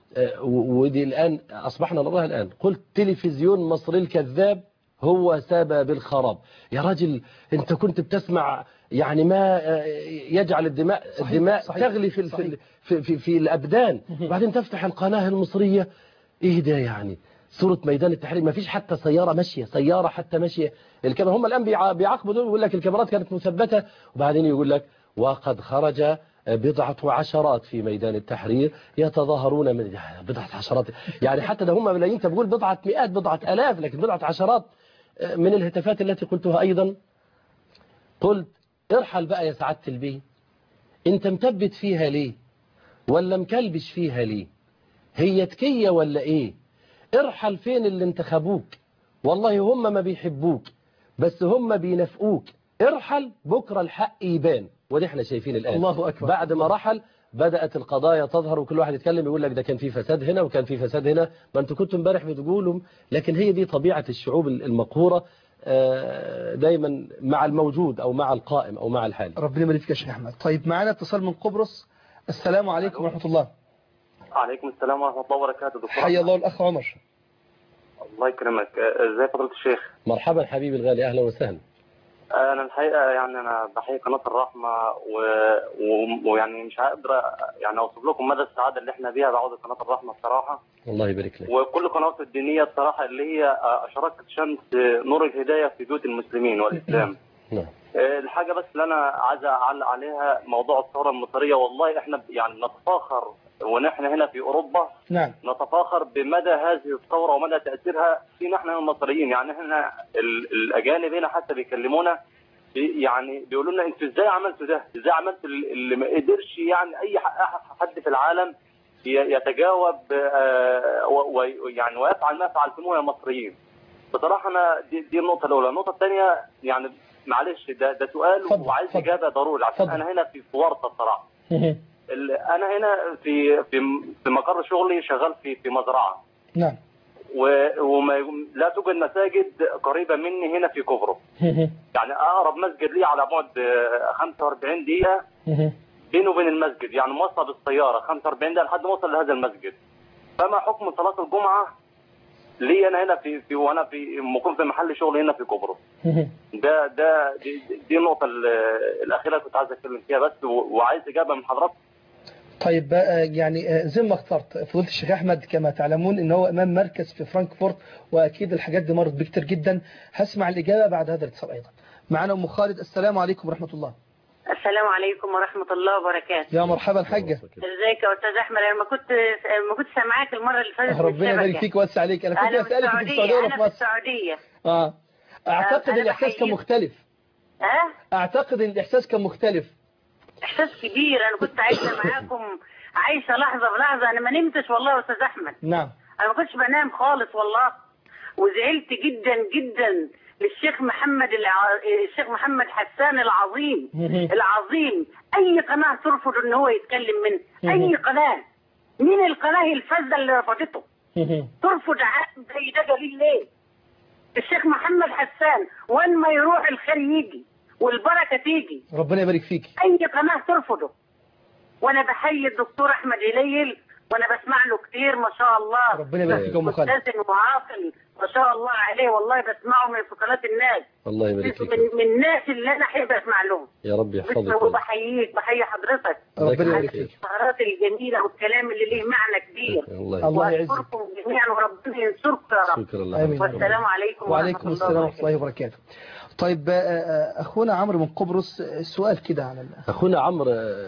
ودي الآن أصبحنا نراها الآن، قلت تلفزيون مصر الكذاب هو سبب الخراب. يا راجل أنت كنت بتسمع يعني ما يجعل الدماء صحيح الدماء صحيح تغلي في صحيح في, في في الأبدان، وبعدين تفتح القناة المصرية، إيه ده يعني صورة ميدان التحرير، ما فيش حتى سيارة ماشية، سيارة حتى ماشية. الكاميرا هم الآن بيعاقبوا دول، يقول لك الكاميرات كانت مثبتة، وبعدين يقول لك وقد خرج بضعة عشرات في ميدان التحرير يتظاهرون من بضعة عشرات، يعني حتى ده هم ملايين، انت بقول بضعة مئات بضعة آلاف، لكن بضعة عشرات. من الهتافات التي قلتها أيضا، قلت ارحل بقى يا سعادة البيه، انت مثبت فيها ليه ولا مكلبش فيها ليه، هي تكية ولا ايه، ارحل فين اللي انتخبوك، والله هم ما بيحبوك بس هم بينافقوك، ارحل بكرة الحق يبان. ودي احنا شايفين الآن. الله أكبر. بعد ما رحل بدأت القضايا تظهر، وكل واحد يتكلم يقول لك ده كان في فساد هنا وكان في فساد هنا، ما انتوا كنتوا امبارح بتقولوا. لكن هي دي طبيعة الشعوب المقهورة دايما مع الموجود أو مع القائم أو مع الحالي. ربنا يبارك فيك يا شيخ أحمد. طيب معنا اتصال من قبرص. السلام عليكم ورحمة الله. عليكم السلام ورحمة الله وبركاته. دكتور حيا الله الأخ عمر. الله يكرمك. ازاي فضيلة الشيخ؟ مرحبا حبيبي الغالي، أهلا وسهلا. انا الحقيقه يعني انا بحيي قناه الرحمه ويعني و... مش هقدر يعني اوصف لكم مدى السعاده اللي احنا بيها بعوده قناه الرحمه بصراحه. الله يبارك لك. وكل القنوات الدينيه بصراحه اللي هي اشرقت شمس نور الهدايه في بيوت المسلمين والاسلام. نعم. الحاجه بس اللي انا عايز اعلق عليها موضوع الثوره المصريه، والله احنا يعني نتفاخر ونحن هنا في اوروبا. نعم. نتفاخر بمدى هذه الثوره ومدى تاثيرها فينا احنا المصريين، يعني احنا الاجانب هنا حتى بيكلمونا يعني بيقولوا لنا انتوا ازاي عملتوا ده؟ ازاي عملتوا اللي ما قدرش يعني اي حد في العالم يتجاوب ويعني ويفعل ما فعلتموه يا مصريين. بصراحه انا دي, دي النقطه الاولى. النقطه الثانيه يعني معلش ده ده سؤال وعايز اجابه ضروري عشان انا هنا في ورطه بصراحه. انا هنا في في في مقر شغلي شغال في في مزرعه. نعم. وما لا توجد مساجد قريبه مني هنا في كفر. يعني اقرب مسجد لي على بعد خمسة وأربعين دقيقه بينه وبين المسجد، يعني موصل بالسياره خمسة وأربعين دقيقه لحد ما اوصل لهذا المسجد. فما حكم صلاه الجمعه لي انا هنا في في وانا في مقيم في محل شغلي هنا في كفر؟ ده ده دي, دي النقطه الاخيره كنت عايز اتكلم فيها بس، وعايز اجابه من حضرتك. طيب يعني زي ما اخترت فضيلة الشيخ أحمد، كما تعلمون إن هو أمام مركز في فرانكفورت، وأكيد الحاجات دي مرت بكتير جدا. هسمع الإجابة بعد هذا الاتصال أيضا. معنا أم خالد. السلام عليكم ورحمة الله. السلام عليكم ورحمة الله وبركاته. يا مرحبا حاجة. ازيك يا أستاذ أحمد؟ أنا ما كنت ما كنت سامعاك المرة اللي فاتت. ربنا يبارك فيك ويوسع عليك. أنا كنت أسألك في السعودية ولا في مصر؟ أنا في السعودية. آه أعتقد الإحساس كان مختلف. ها اعتقد ان الاحساس كان مختلف. احساس كبير. انا كنت عايشه معاكم، عايشه لحظه بلحظه. انا ما نمتش والله يا استاذ احمد. نعم. انا ما كنتش بنام خالص والله، وزعلت جدا جدا للشيخ محمد الع... الشيخ محمد حسان العظيم العظيم. اي قناه ترفض ان هو يتكلم منه، اي قناه. مين القناه الفاسده اللي رفضته؟ ترفض عالم زي ده جليل ليه؟ الشيخ محمد حسان وين ما يروح الخير يجي والبركه تيجي. ربنا يبارك فيك. اي قناه ترفضه. وانا بحيي الدكتور احمد هليل، وانا بسمع له كتير ما شاء الله. ربنا يبارك فيك يا ام خالد. متزن وعاقل ما شاء الله عليه، والله بسمعه من فقرات الناس. الله يبارك فيك. من, من الناس اللي انا احب اسمع لهم. يا رب يحفظك. وبحييك بحيي حضرتك. ربنا يبارك فيك. الفقرات الجميله والكلام اللي ليه معنى كبير. الله يعزك. واشكركم جميعا وربنا ينصركم يا رب. شكرا الله. والسلام عليكم وعليكم السلام ورحمه الله وبركاته. طيب اخونا عمرو من قبرص، سؤال كده عن الله. اخونا عمرو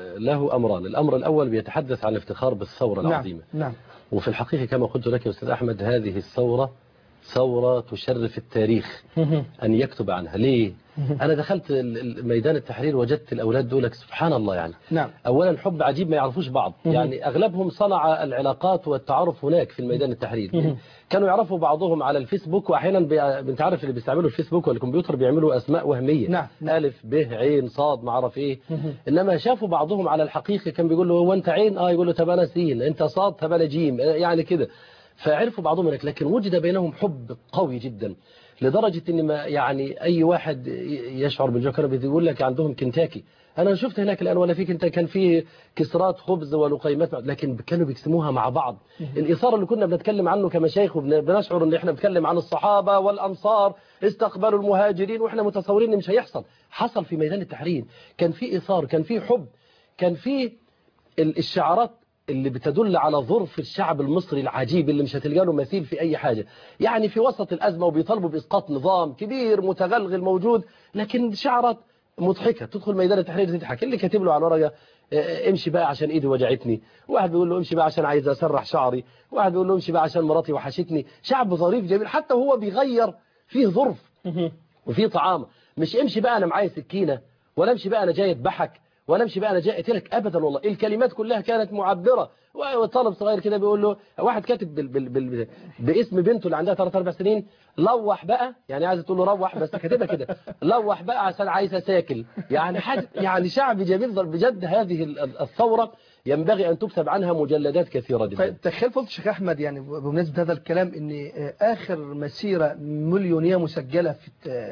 له امران. الامر الاول بيتحدث عن الافتخار بالثوره نعم. العظيمه. نعم. وفي الحقيقه كما قلت لك يا استاذ احمد، هذه الثوره ثوره تشرف التاريخ ان يكتب عنها. ليه؟ انا دخلت ميدان التحرير وجدت الاولاد دول سبحان الله يعني. نعم. اولا حب عجيب ما يعرفوش بعض، يعني اغلبهم صنع العلاقات والتعارف هناك في الميدان التحرير. كانوا يعرفوا بعضهم على الفيسبوك، واحيانا انت عارف اللي بيستعملوا الفيسبوك والكمبيوتر بيعملوا اسماء وهميه. نعم. الف ب عين صاد ما اعرف ايه. انما شافوا بعضهم على الحقيقه كان بيقول له هو انت عين؟ اه يقول له طب انا سين، انت صاد طب انا جيم، يعني كده. فعرفوا بعضهم هناك، لكن وجد بينهم حب قوي جدا لدرجة ان ما يعني اي واحد يشعر بالجوع. كانوا بيقول لك عندهم كنتاكي، انا شفت هناك الان ولا فيك انت، كان فيه كسرات خبز ولقيمات، لكن كانوا بيقسموها مع بعض. الاثار اللي كنا بنتكلم عنه كمشايخ وبنشعر ان احنا بنتكلم عن الصحابة والانصار استقبلوا المهاجرين واحنا متصورين ان مش هيحصل، حصل في ميدان التحرير. كان فيه اثار، كان فيه حب، كان فيه الشعارات اللي بتدل على ظرف الشعب المصري العجيب اللي مش هتلقى له مثيل في أي حاجة. يعني في وسط الأزمة وبيطالبوا بإسقاط نظام كبير متغلغل موجود، لكن شعارات مضحكة. تدخل ميدان التحرير تضحك. اللي كاتب له على الورقة امشي بقى عشان ايدي وجعتني، واحد بيقول له امشي بقى عشان عايز اسرح شعري، واحد بيقول له امشي بقى عشان مراتي وحشتني. شعب ظريف جميل، حتى هو بيغير فيه ظرف وفيه طعام. مش امشي بقى انا معايا سكينة، ولا امشي بقى انا جاي اذبحك، ولا امشي بقى انا جاي اقتلك، ابدا والله. الكلمات كلها كانت معبره. وطالب صغير كده بيقول له، واحد كاتب بال بال بال باسم بنته اللي عندها ثلاث أربع سنين، لوح بقى، يعني عايز تقول له روح بس كاتبها كده، لوح بقى عشان عايزه ساكل. يعني حاجه يعني شعب جميل بجد. هذه الثوره ينبغي ان تكتب عنها مجلدات كثيره جدا. تخيل فضل الشيخ احمد، يعني بمناسبه هذا الكلام، ان اخر مسيره مليونيه مسجله في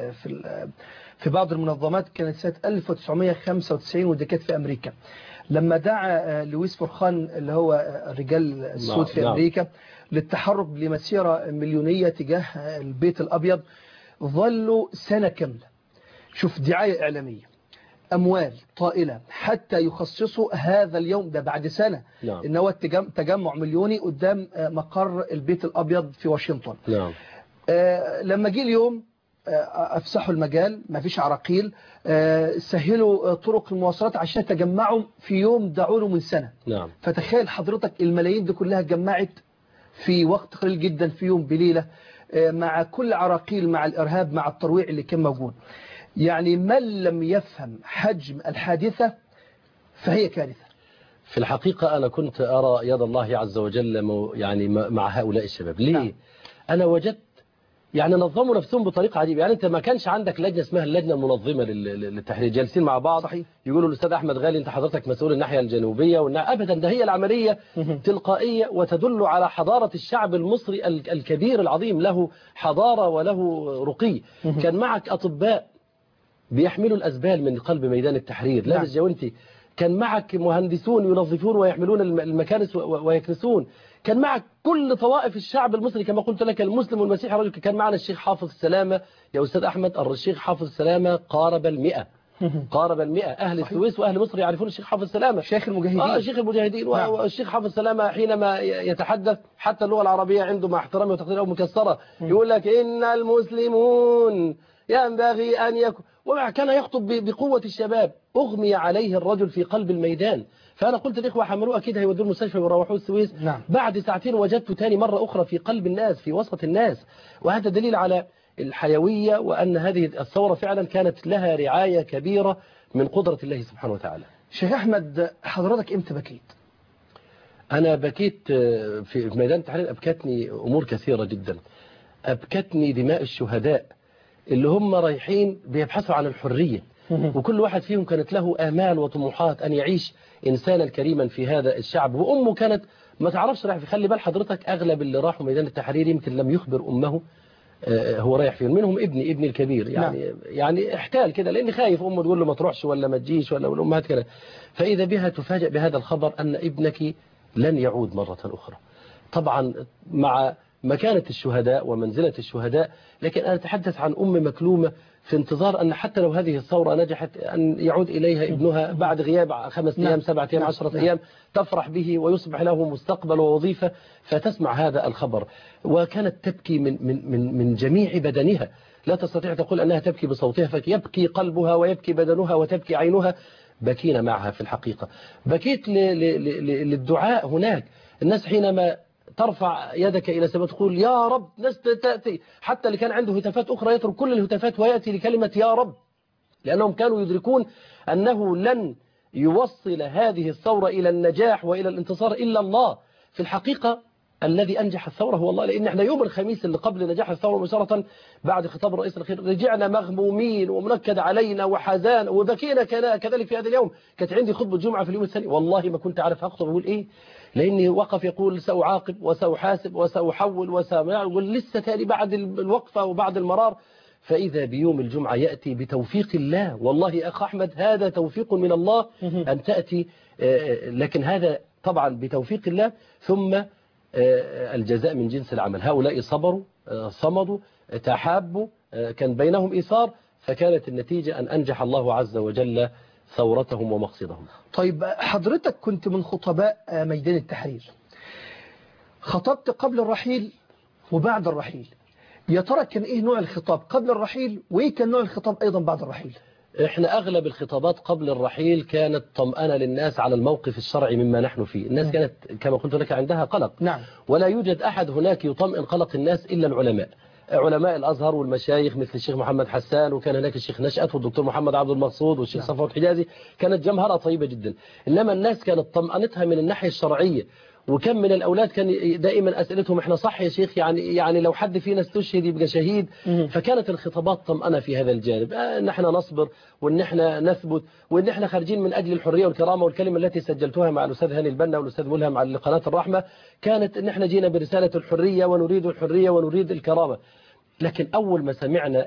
في في بعض المنظمات كانت سنة ألف وتسعمائة وخمسة وتسعين، ودي كانت في أمريكا، لما دعا لويس فورخان اللي هو الرجال السود في أمريكا للتحرك لمسيرة مليونية تجاه البيت الأبيض. ظلوا سنة كاملة، شوف دعاية إعلامية، أموال طائلة، حتى يخصصوا هذا اليوم ده بعد سنة نعم. إن هو تجمع مليوني قدام مقر البيت الأبيض في واشنطن. نعم. آه لما جه اليوم أفسحوا المجال، ما فيش عراقيل، سهلوا طرق المواصلات عشان يتجمعوا في يوم دعوا له من سنة. نعم. فتخيل حضرتك الملايين دي كلها جمعت في وقت قليل جدا، في يوم بليلة، مع كل عراقيل، مع الإرهاب، مع الترويع اللي كان موجود. يعني من لم يفهم حجم الحادثة فهي كارثة. في الحقيقة أنا كنت أرى يد الله عز وجل يعني مع هؤلاء الشباب. ليه؟ نعم. أنا وجدت يعني نظموا نفسهم بطريقة عجيبة. يعني أنت ما كانش عندك لجنة اسمها اللجنة المنظمة للتحرير جالسين مع بعض صحيح. يقولوا الأستاذ أحمد غالي أنت حضرتك مسؤول الناحية الجنوبية والناحية، أبدا، ده هي العملية تلقائية وتدل على حضارة الشعب المصري الكبير العظيم، له حضارة وله رقي. كان معك أطباء بيحملوا الأزبال من قلب ميدان التحرير لابس جوانتي، كان معك مهندسون ينظفون ويحملون المكانس ويكنسون، كان معك كل طوائف الشعب المصري كما قلت لك، المسلم والمسيحي الرجل. كان معنا الشيخ حافظ السلامة يا أستاذ أحمد، الشيخ حافظ السلامة قارب المئة قارب المئة أهل السويس وأهل مصر يعرفون الشيخ حافظ السلامة، شيخ المجاهدين. آه شيخ المجاهدين. نعم. والشيخ حافظ السلامة حينما يتحدث حتى اللغة العربية عنده مع احترامه وتقديره مكسرة، يقول لك إن المسلمون ينبغي أن يكون، وكان يخطب بقوة الشباب. أغمي عليه الرجل في قلب الميدان، فأنا قلت الإخوة حملوه أكيد هيودوه المستشفى ويروحوه السويس. نعم. بعد ساعتين وجدته تاني مرة أخرى في قلب الناس، في وسط الناس. وهذا دليل على الحيوية، وأن هذه الثورة فعلا كانت لها رعاية كبيرة من قدرة الله سبحانه وتعالى. شيخ أحمد، حضرتك إمتى بكيت؟ أنا بكيت في ميدان التحرير، أبكتني أمور كثيرة جدا. أبكتني دماء الشهداء اللي هم رايحين بيبحثوا عن الحرية، وكل واحد فيهم كانت له آمال وطموحات أن يعيش إنسانا كريما في هذا الشعب، وأمه كانت ما تعرفش رايح. خلي بال حضرتك أغلب اللي راحوا ميدان التحرير يمكن لم يخبر أمه هو رايح فين. منهم ابني ابني الكبير يعني نعم. يعني احتال كده لأني خايف أمه تقول له ما تروحش ولا ما تجيش ولا الأمهات كده. فإذا بها تفاجأ بهذا الخبر أن ابنك لن يعود مرة أخرى. طبعا مع مكانة الشهداء ومنزلة الشهداء، لكن أنا أتحدث عن أم مكلومة في انتظار أن حتى لو هذه الثورة نجحت أن يعود إليها ابنها بعد غياب خمس أيام سبعة أيام عشرة أيام، تفرح به ويصبح له مستقبل ووظيفة، فتسمع هذا الخبر. وكانت تبكي من, من, من, من جميع بدنها، لا تستطيع تقول أنها تبكي بصوتها، فيبكي قلبها ويبكي بدنها وتبكي عينها. بكينا معها في الحقيقة. بكيت للدعاء هناك. الناس حينما ترفع يدك إلى السماء تقول يا رب، ناس تأتي حتى اللي كان عنده هتافات أخرى يترك كل الهتافات ويأتي لكلمة يا رب، لأنهم كانوا يدركون أنه لن يوصل هذه الثورة إلى النجاح وإلى الانتصار إلا الله. في الحقيقة الذي أنجح الثورة هو الله، لأن احنا يوم الخميس اللي قبل نجاح الثورة مباشرة بعد خطاب الرئيس الأخير رجعنا مغمومين ومنكد علينا وحزان وبكينا كذلك في هذا اليوم. كانت عندي خطبة جمعة في اليوم الثاني، والله ما كنت عارف أخطب أقول إيه، لأني وقف يقول سأعاقب وسأحاسب وسأحول وسأقول لسه تاني بعد الوقفة وبعد المرار. فإذا بيوم الجمعة يأتي بتوفيق الله. والله يا أخ أحمد هذا توفيق من الله أن تأتي، لكن هذا طبعا بتوفيق الله، ثم الجزاء من جنس العمل. هؤلاء صبروا صمدوا تحابوا، كان بينهم إيثار، فكانت النتيجة أن أنجح الله عز وجل ثورتهم ومقصدهم. طيب حضرتك كنت من خطباء ميدان التحرير، خطبت قبل الرحيل وبعد الرحيل، يا ترى كان إيه نوع الخطاب قبل الرحيل وإيه كان نوع الخطاب أيضا بعد الرحيل؟ احنا اغلب الخطابات قبل الرحيل كانت طمأنة للناس على الموقف الشرعي مما نحن فيه. الناس كانت كما قلت لك عندها قلق، نعم. ولا يوجد احد هناك يطمئن قلق الناس الا العلماء، علماء الازهر والمشايخ مثل الشيخ محمد حسان، وكان هناك الشيخ نشأت والدكتور محمد عبد المقصود والشيخ نعم. صفوت حجازي. كانت جمهرة طيبة جدا، انما الناس كانت طمأنتها من الناحية الشرعية. وكم من الأولاد كان دائما أسئلتهم إحنا صح يا شيخ، يعني يعني لو حد فينا استشهد يبقى شهيد. فكانت الخطابات طمأنة في هذا الجانب، آه إن إحنا نصبر وإن إحنا نثبت وإن إحنا خارجين من أجل الحرية والكرامة. والكلمة التي سجلتها مع الأستاذ هاني البنا والأستاذ ملهم على قناة الرحمة كانت إن إحنا جينا برسالة الحرية ونريد الحرية ونريد الكرامة. لكن أول ما سمعنا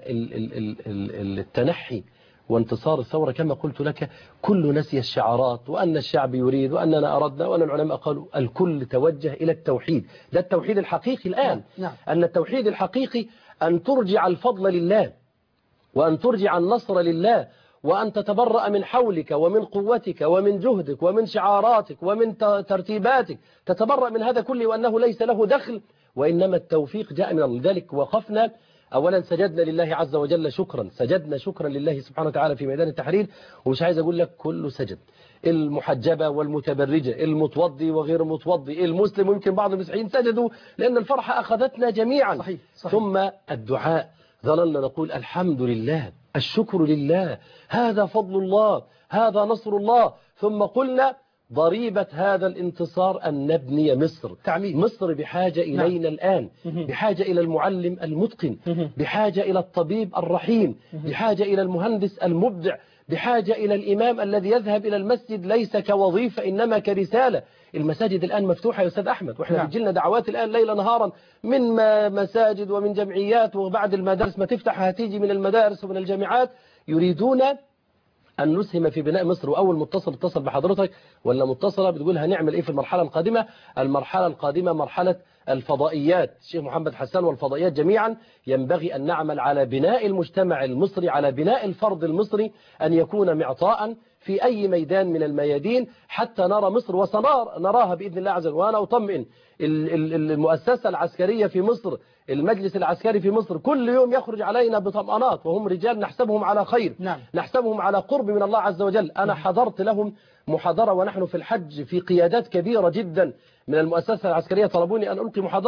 التنحي وانتصار الثورة كما قلت لك كل نسي الشعارات وأن الشعب يريد وأننا أردنا وأن العلماء قالوا، الكل توجه إلى التوحيد. ده التوحيد الحقيقي الآن. نعم. أن التوحيد الحقيقي أن ترجع الفضل لله وأن ترجع النصر لله وأن تتبرأ من حولك ومن قوتك ومن جهدك ومن شعاراتك ومن ترتيباتك، تتبرأ من هذا كله وأنه ليس له دخل وإنما التوفيق جاء من الله. لذلك وقفنا أولا سجدنا لله عز وجل شكرا، سجدنا شكرا لله سبحانه وتعالى في ميدان التحرير. ومش عايز أقول لك كله سجد، المحجبة والمتبرجة، المتوضي وغير المتوضي، المسلم ويمكن بعض المسيحيين سجدوا لأن الفرحة أخذتنا جميعا. صحيح. صحيح. ثم الدعاء، ظللنا نقول الحمد لله، الشكر لله، هذا فضل الله، هذا نصر الله. ثم قلنا ضريبة هذا الانتصار أن نبني مصر. تعميم. مصر بحاجة إلينا نعم. الآن بحاجة إلى المعلم المتقن، بحاجة إلى الطبيب الرحيم، بحاجة إلى المهندس المبدع، بحاجة إلى الإمام الذي يذهب إلى المسجد ليس كوظيفة إنما كرسالة. المساجد الآن مفتوحة يا أستاذ أحمد، وإحنا نعم. بتجيلنا دعوات الآن ليلا نهارا من مساجد ومن جمعيات، وبعد المدارس ما تفتح هتيجي من المدارس ومن الجامعات يريدون أن نسهم في بناء مصر. وأول متصل اتصل بحضرتك ولا متصلة بتقول هنعمل إيه في المرحلة القادمة؟ المرحلة القادمة مرحلة الفضائيات. الشيخ محمد حسان والفضائيات جميعا ينبغي أن نعمل على بناء المجتمع المصري، على بناء الفرد المصري، أن يكون معطاء في أي ميدان من الميادين حتى نرى مصر، وسنراها بإذن الله عز وجل. وأنا أطمئن المؤسسة العسكرية في مصر، المجلس العسكري في مصر كل يوم يخرج علينا بطمأنات، وهم رجال نحسبهم على خير. نعم. نحسبهم على قرب من الله عز وجل. أنا حضرت لهم محاضرة ونحن في الحج في قيادات كبيرة جدا من المؤسسة العسكرية طلبوني أن ألقي محاضرة،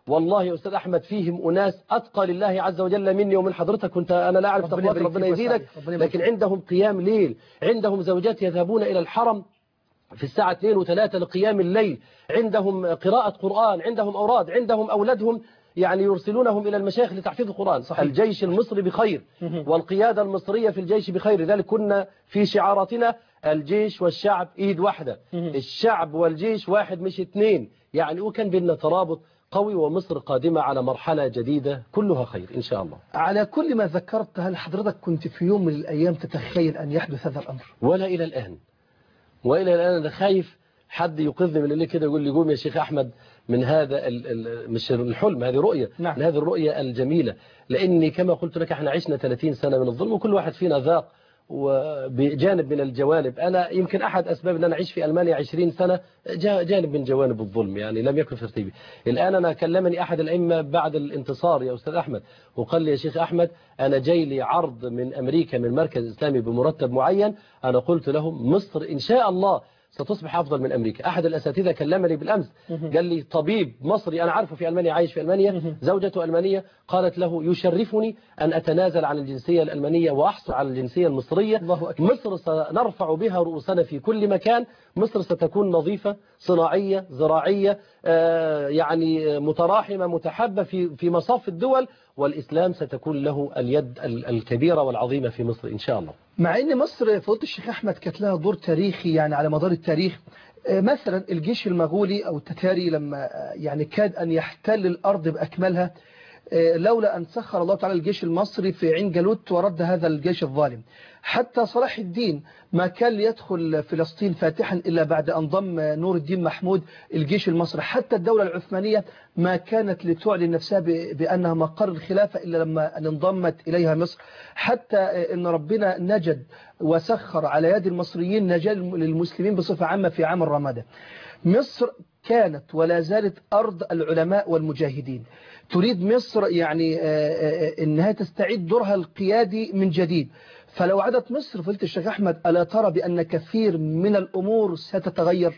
والله يا أستاذ أحمد فيهم أناس أتقى لله عز وجل مني ومن حضرتك، كنت أنا لا أعرف تقواك ربنا يزيدك، لكن عندهم قيام ليل، عندهم زوجات يذهبون إلى الحرم في الساعة اثنين وثلاثة لقيام الليل، عندهم قراءة قرآن، عندهم أوراد، عندهم أولادهم يعني يرسلونهم إلى المشايخ لتحفيظ القرآن. صحيح. الجيش المصري بخير والقيادة المصرية في الجيش بخير، لذلك كنا في شعاراتنا الجيش والشعب إيد واحدة، الشعب والجيش واحد مش اثنين، يعني وكان بيننا ترابط قوي، ومصر قادمة على مرحلة جديدة كلها خير إن شاء الله. على كل ما ذكرت، هل حضرتك كنت في يوم من الأيام تتخيل أن يحدث هذا الأمر؟ ولا إلى الآن، وإلى الآن أنا خايف حد يوقظني من الليل كده يقول لي قوم يا شيخ أحمد من هذا ال ال مش الحلم، هذه رؤية. نعم. من هذه الرؤية الجميلة، لأني كما قلت لك احنا عشنا ثلاثين سنة من الظلم، وكل واحد فينا ذاق وبجانب من الجوانب. أنا يمكن أحد أسباب أن أنا أعيش في ألمانيا عشرين سنة جانب من جوانب الظلم، يعني لم يكن في ترتيبي. الآن أنا كلمني أحد الأئمة بعد الانتصار يا أستاذ أحمد، وقال لي يا شيخ أحمد أنا جاي لي عرض من أمريكا من مركز إسلامي بمرتب معين، أنا قلت لهم مصر إن شاء الله ستصبح أفضل من أمريكا. أحد الأساتذة كلمني بالأمس قال لي طبيب مصري أنا عارفه في ألمانيا، عايش في ألمانيا، زوجته ألمانية، قالت له يشرفني أن أتنازل عن الجنسية الألمانية وأحصل على الجنسية المصرية. مصر سنرفع بها رؤوسنا في كل مكان، مصر ستكون نظيفة صناعية زراعية آه يعني متراحمة متحبة في في مصاف الدول، والإسلام ستكون له اليد الكبيرة والعظيمة في مصر إن شاء الله. مع أن مصر فضيلة الشيخ أحمد كانت لها دور تاريخي يعني على مدار التاريخ. مثلا الجيش المغولي أو التتاري لما يعني كاد أن يحتل الأرض بأكملها، لولا أن سخر الله تعالى الجيش المصري في عين جالوت ورد هذا الجيش الظالم. حتى صلاح الدين ما كان ليدخل فلسطين فاتحا إلا بعد أن ضم نور الدين محمود الجيش المصري. حتى الدولة العثمانية ما كانت لتعلن نفسها بأنها مقر الخلافة إلا لما انضمت إليها مصر. حتى أن ربنا نجد وسخر على يد المصريين نجاة للمسلمين بصفة عامة في عام الرمادة. مصر كانت ولا زالت أرض العلماء والمجاهدين. تريد مصر يعني أنها تستعيد دورها القيادي من جديد. فلو عادت مصر فضيلة الشيخ أحمد ألا ترى بأن كثير من الأمور ستتغير؟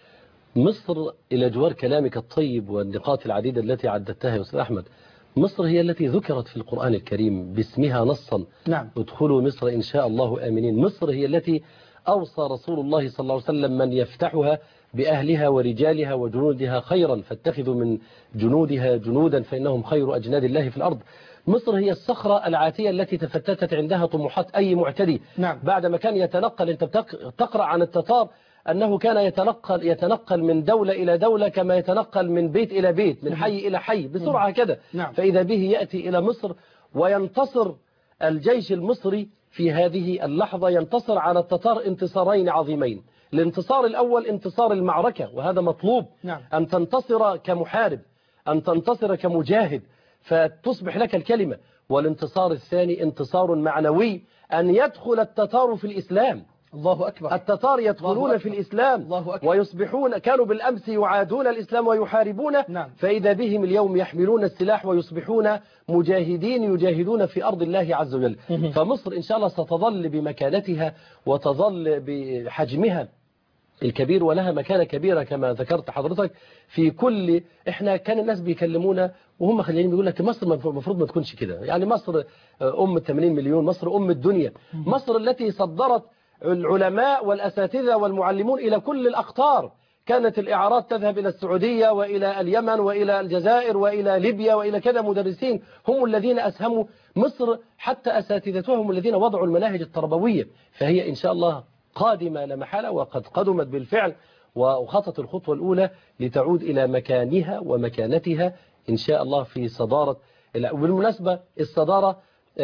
مصر إلى جوار كلامك الطيب والنقاط العديدة التي عددتها يا أستاذ أحمد، مصر هي التي ذكرت في القرآن الكريم باسمها نصا. نعم. ادخلوا مصر إن شاء الله آمنين. مصر هي التي أوصى رسول الله صلى الله عليه وسلم من يفتحها بأهلها ورجالها وجنودها خيرا، فاتخذوا من جنودها جنودا فإنهم خير أجناد الله في الأرض. مصر هي الصخرة العاتية التي تفتتت عندها طموحات أي معتدي. نعم. بعدما كان يتنقل، أنت تقرأ عن التتار أنه كان يتنقل يتنقل من دولة إلى دولة كما يتنقل من بيت إلى بيت، من حي إلى حي بسرعة كده. نعم. فإذا به يأتي إلى مصر وينتصر الجيش المصري في هذه اللحظة، ينتصر على التتار انتصارين عظيمين. الانتصار الأول انتصار المعركة، وهذا مطلوب. نعم. أن تنتصر كمحارب، أن تنتصر كمجاهد فتصبح لك الكلمة. والانتصار الثاني انتصار معنوي، أن يدخل التتار في الإسلام. الله أكبر. التتار يدخلون في الإسلام. الله أكبر. ويصبحون، كانوا بالأمس يعادون الإسلام ويحاربونه. نعم. فإذا بهم اليوم يحملون السلاح ويصبحون مجاهدين يجاهدون في أرض الله عز وجل. فمصر إن شاء الله ستظل بمكانتها وتظل بحجمها الكبير، ولها مكانة كبيرة كما ذكرت حضرتك في كل. احنا كان الناس بيكلمونا وهم خليني بيقول لك مصر المفروض ما تكونش كده، يعني مصر أم ثمانين مليون، مصر أم الدنيا، مصر التي صدرت العلماء والأساتذة والمعلمون إلى كل الأقطار. كانت الإعارات تذهب إلى السعودية وإلى اليمن وإلى الجزائر وإلى ليبيا وإلى كذا، مدرسين هم الذين أسهموا. مصر حتى أساتذتهم الذين وضعوا المناهج التربوية. فهي إن شاء الله قادمة لا محالة، وقد قدمت بالفعل وخطت الخطوة الأولى لتعود إلى مكانها ومكانتها إن شاء الله في صدارة. وبالمناسبة الصدارة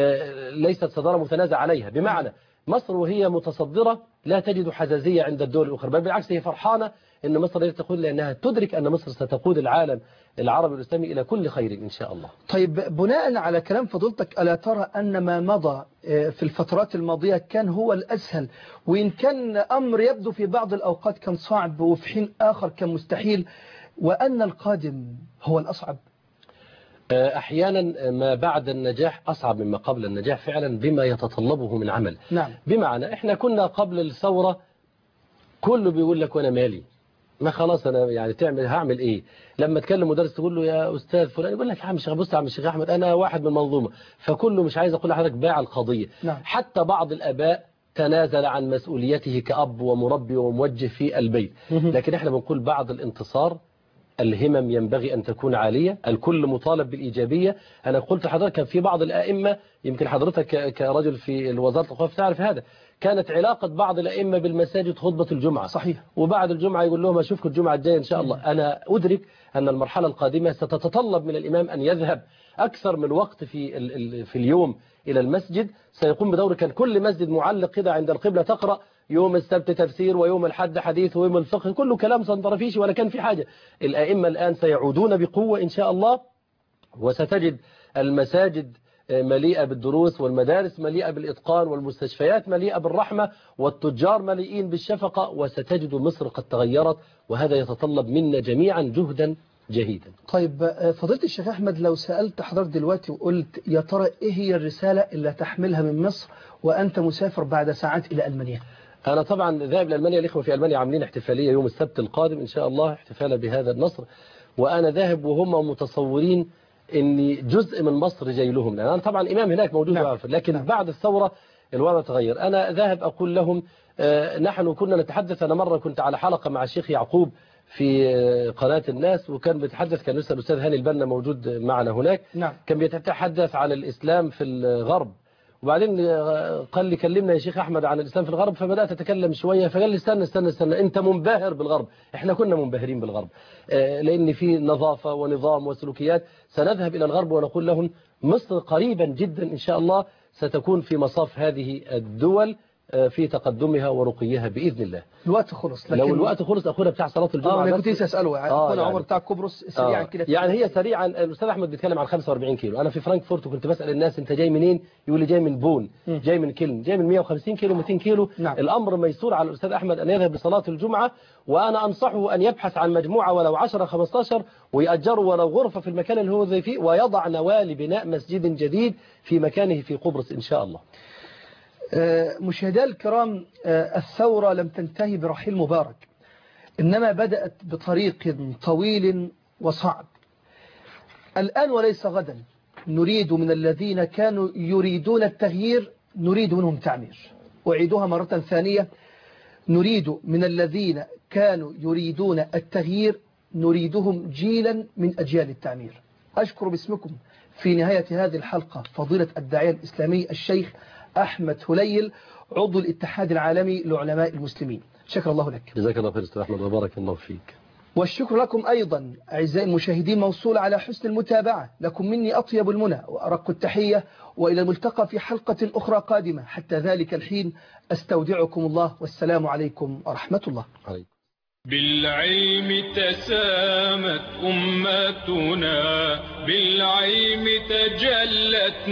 ليست صدارة متنازع عليها، بمعنى مصر وهي متصدرة لا تجد حزازية عند الدول الأخرى، بل بالعكس هي فرحانة أن مصر تقود، لأنها تدرك أن مصر ستقود العالم العربي والإسلامي إلى كل خير إن شاء الله. طيب بناء على كلام فضيلتك، ألا ترى أن ما مضى في الفترات الماضية كان هو الأسهل، وإن كان أمر يبدو في بعض الأوقات كان صعب وفي حين آخر كان مستحيل، وأن القادم هو الأصعب؟ أحيانا ما بعد النجاح أصعب مما قبل النجاح فعلا بما يتطلبه من عمل. نعم. بمعنى إحنا كنا قبل الثورة كله بيقول لك وأنا مالي، ما خلاص انا يعني تعمل هعمل ايه؟ لما تكلم مدرس تقول له يا استاذ فلان يقول لك يا عم الشيخ بص يا عم الشيخ احمد انا واحد من المنظومه، فكله مش عايز اقول لحضرتك باع القضيه. نعم. حتى بعض الاباء تنازل عن مسؤوليته كأب ومربي وموجه في البيت، لكن احنا بنقول بعد الانتصار الهمم ينبغي أن تكون عالية، الكل مطالب بالإيجابية. أنا قلت لحضرتك كان في بعض الأئمة، يمكن حضرتك كرجل في وزارة الأوقاف تعرف هذا، كانت علاقة بعض الأئمة بالمساجد خطبة الجمعة. صحيح. وبعد الجمعة يقول لهم أشوفكم الجمعة الجاية إن شاء الله. أنا أدرك أن المرحلة القادمة ستتطلب من الإمام أن يذهب أكثر من وقت في في اليوم إلى المسجد، سيقوم بدور. كان كل مسجد معلق كده عند القبلة تقرأ يوم السبت تفسير ويوم الحد حديث ويوم الفقه، كله كلام صنطرفيشي ولا كان في حاجة. الأئمة الآن سيعودون بقوة إن شاء الله، وستجد المساجد مليئة بالدروس والمدارس مليئة بالإتقان والمستشفيات مليئة بالرحمة والتجار مليئين بالشفقة، وستجد مصر قد تغيرت، وهذا يتطلب منا جميعا جهدا جهيدا. طيب فضيلة الشيخ أحمد، لو سألت حضرتك دلوقتي وقلت يا ترى إيه هي الرسالة اللي تحملها من مصر وأنت مسافر بعد ساعات إلى ألمانيا؟ أنا طبعا ذاهب لألمانيا، الإخوة في ألمانيا عاملين احتفالية يوم السبت القادم إن شاء الله احتفالا بهذا النصر، وأنا ذاهب وهم متصورين أن جزء من مصر جاي لهم، لأن أنا طبعا إمام هناك موجود. نعم. لكن نعم. بعد الثورة الوضع تغير. أنا ذاهب أقول لهم آه نحن كنا نتحدث، أنا مرة كنت على حلقة مع الشيخ يعقوب في قناة الناس، وكان بيتحدث، كان لسه الأستاذ هاني البنا موجود معنا هناك. نعم. كان بيتحدث عن الإسلام في الغرب، وبعدين قال لي كلمنا يا شيخ أحمد عن الإسلام في الغرب، فبدأت أتكلم شوية، فقال لي استنى استنى استنى أنت منبهر بالغرب. إحنا كنا منبهرين بالغرب لأن في نظافة ونظام وسلوكيات. سنذهب إلى الغرب ونقول لهم مصر قريبا جدا إن شاء الله ستكون في مصاف هذه الدول في تقدمها ورقيها بإذن الله. الوقت خلص، لكن لو الوقت خلص أخونا بتاع صلاة الجمعة. اه انا كنت لسه اساله يعني آه يعني عمر بتاع قبرص سريعا آه كده. يعني هي سريعا، الاستاذ احمد بيتكلم عن خمسة وأربعين كيلو. انا في فرانكفورت وكنت بسال الناس انت جاي منين، يقول لي جاي من بون، م. جاي من كيلن، جاي من مئة وخمسين كيلو مئتين كيلو. نعم. الامر ميسور على الاستاذ احمد ان يذهب لصلاه الجمعه، وانا انصحه ان يبحث عن مجموعه ولو عشرة خمستاشر ويأجروا ولو غرفه في المكان اللي هو زي فيه، ويضع نواه لبناء مسجد جديد في مكانه في قبرص ان شاء الله. مشاهدينا الكرام، الثورة لم تنتهي برحيل مبارك، إنما بدأت بطريق طويل وصعب. الآن وليس غدا نريد من الذين كانوا يريدون التغيير نريد منهم تعمير. أعيدها مرة ثانية، نريد من الذين كانوا يريدون التغيير نريدهم جيلا من أجيال التعمير. أشكر باسمكم في نهاية هذه الحلقة فضيلة الداعية الإسلامي الشيخ أحمد هليل، عضو الاتحاد العالمي لعلماء المسلمين. شكر الله لك. جزاك الله خير أستاذ أحمد وبارك الله فيك. والشكر لكم أيضا أعزائي المشاهدين موصول على حسن المتابعة. لكم مني أطيب المنى وأرق التحية، وإلى الملتقى في حلقة أخرى قادمة. حتى ذلك الحين أستودعكم الله، والسلام عليكم ورحمة الله. عليكم. بالعلم تسامت أمتنا، بالعلم تجلت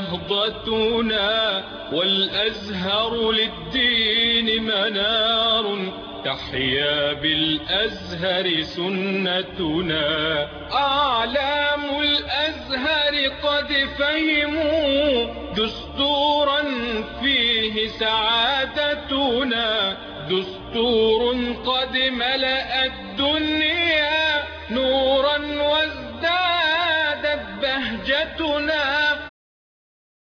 نهضتنا، والأزهر للدين منار، تحيا بالأزهر سنتنا. أعلام الأزهر قد فهموا دستورا فيه سعادتنا، دستور قد ملأ الدنيا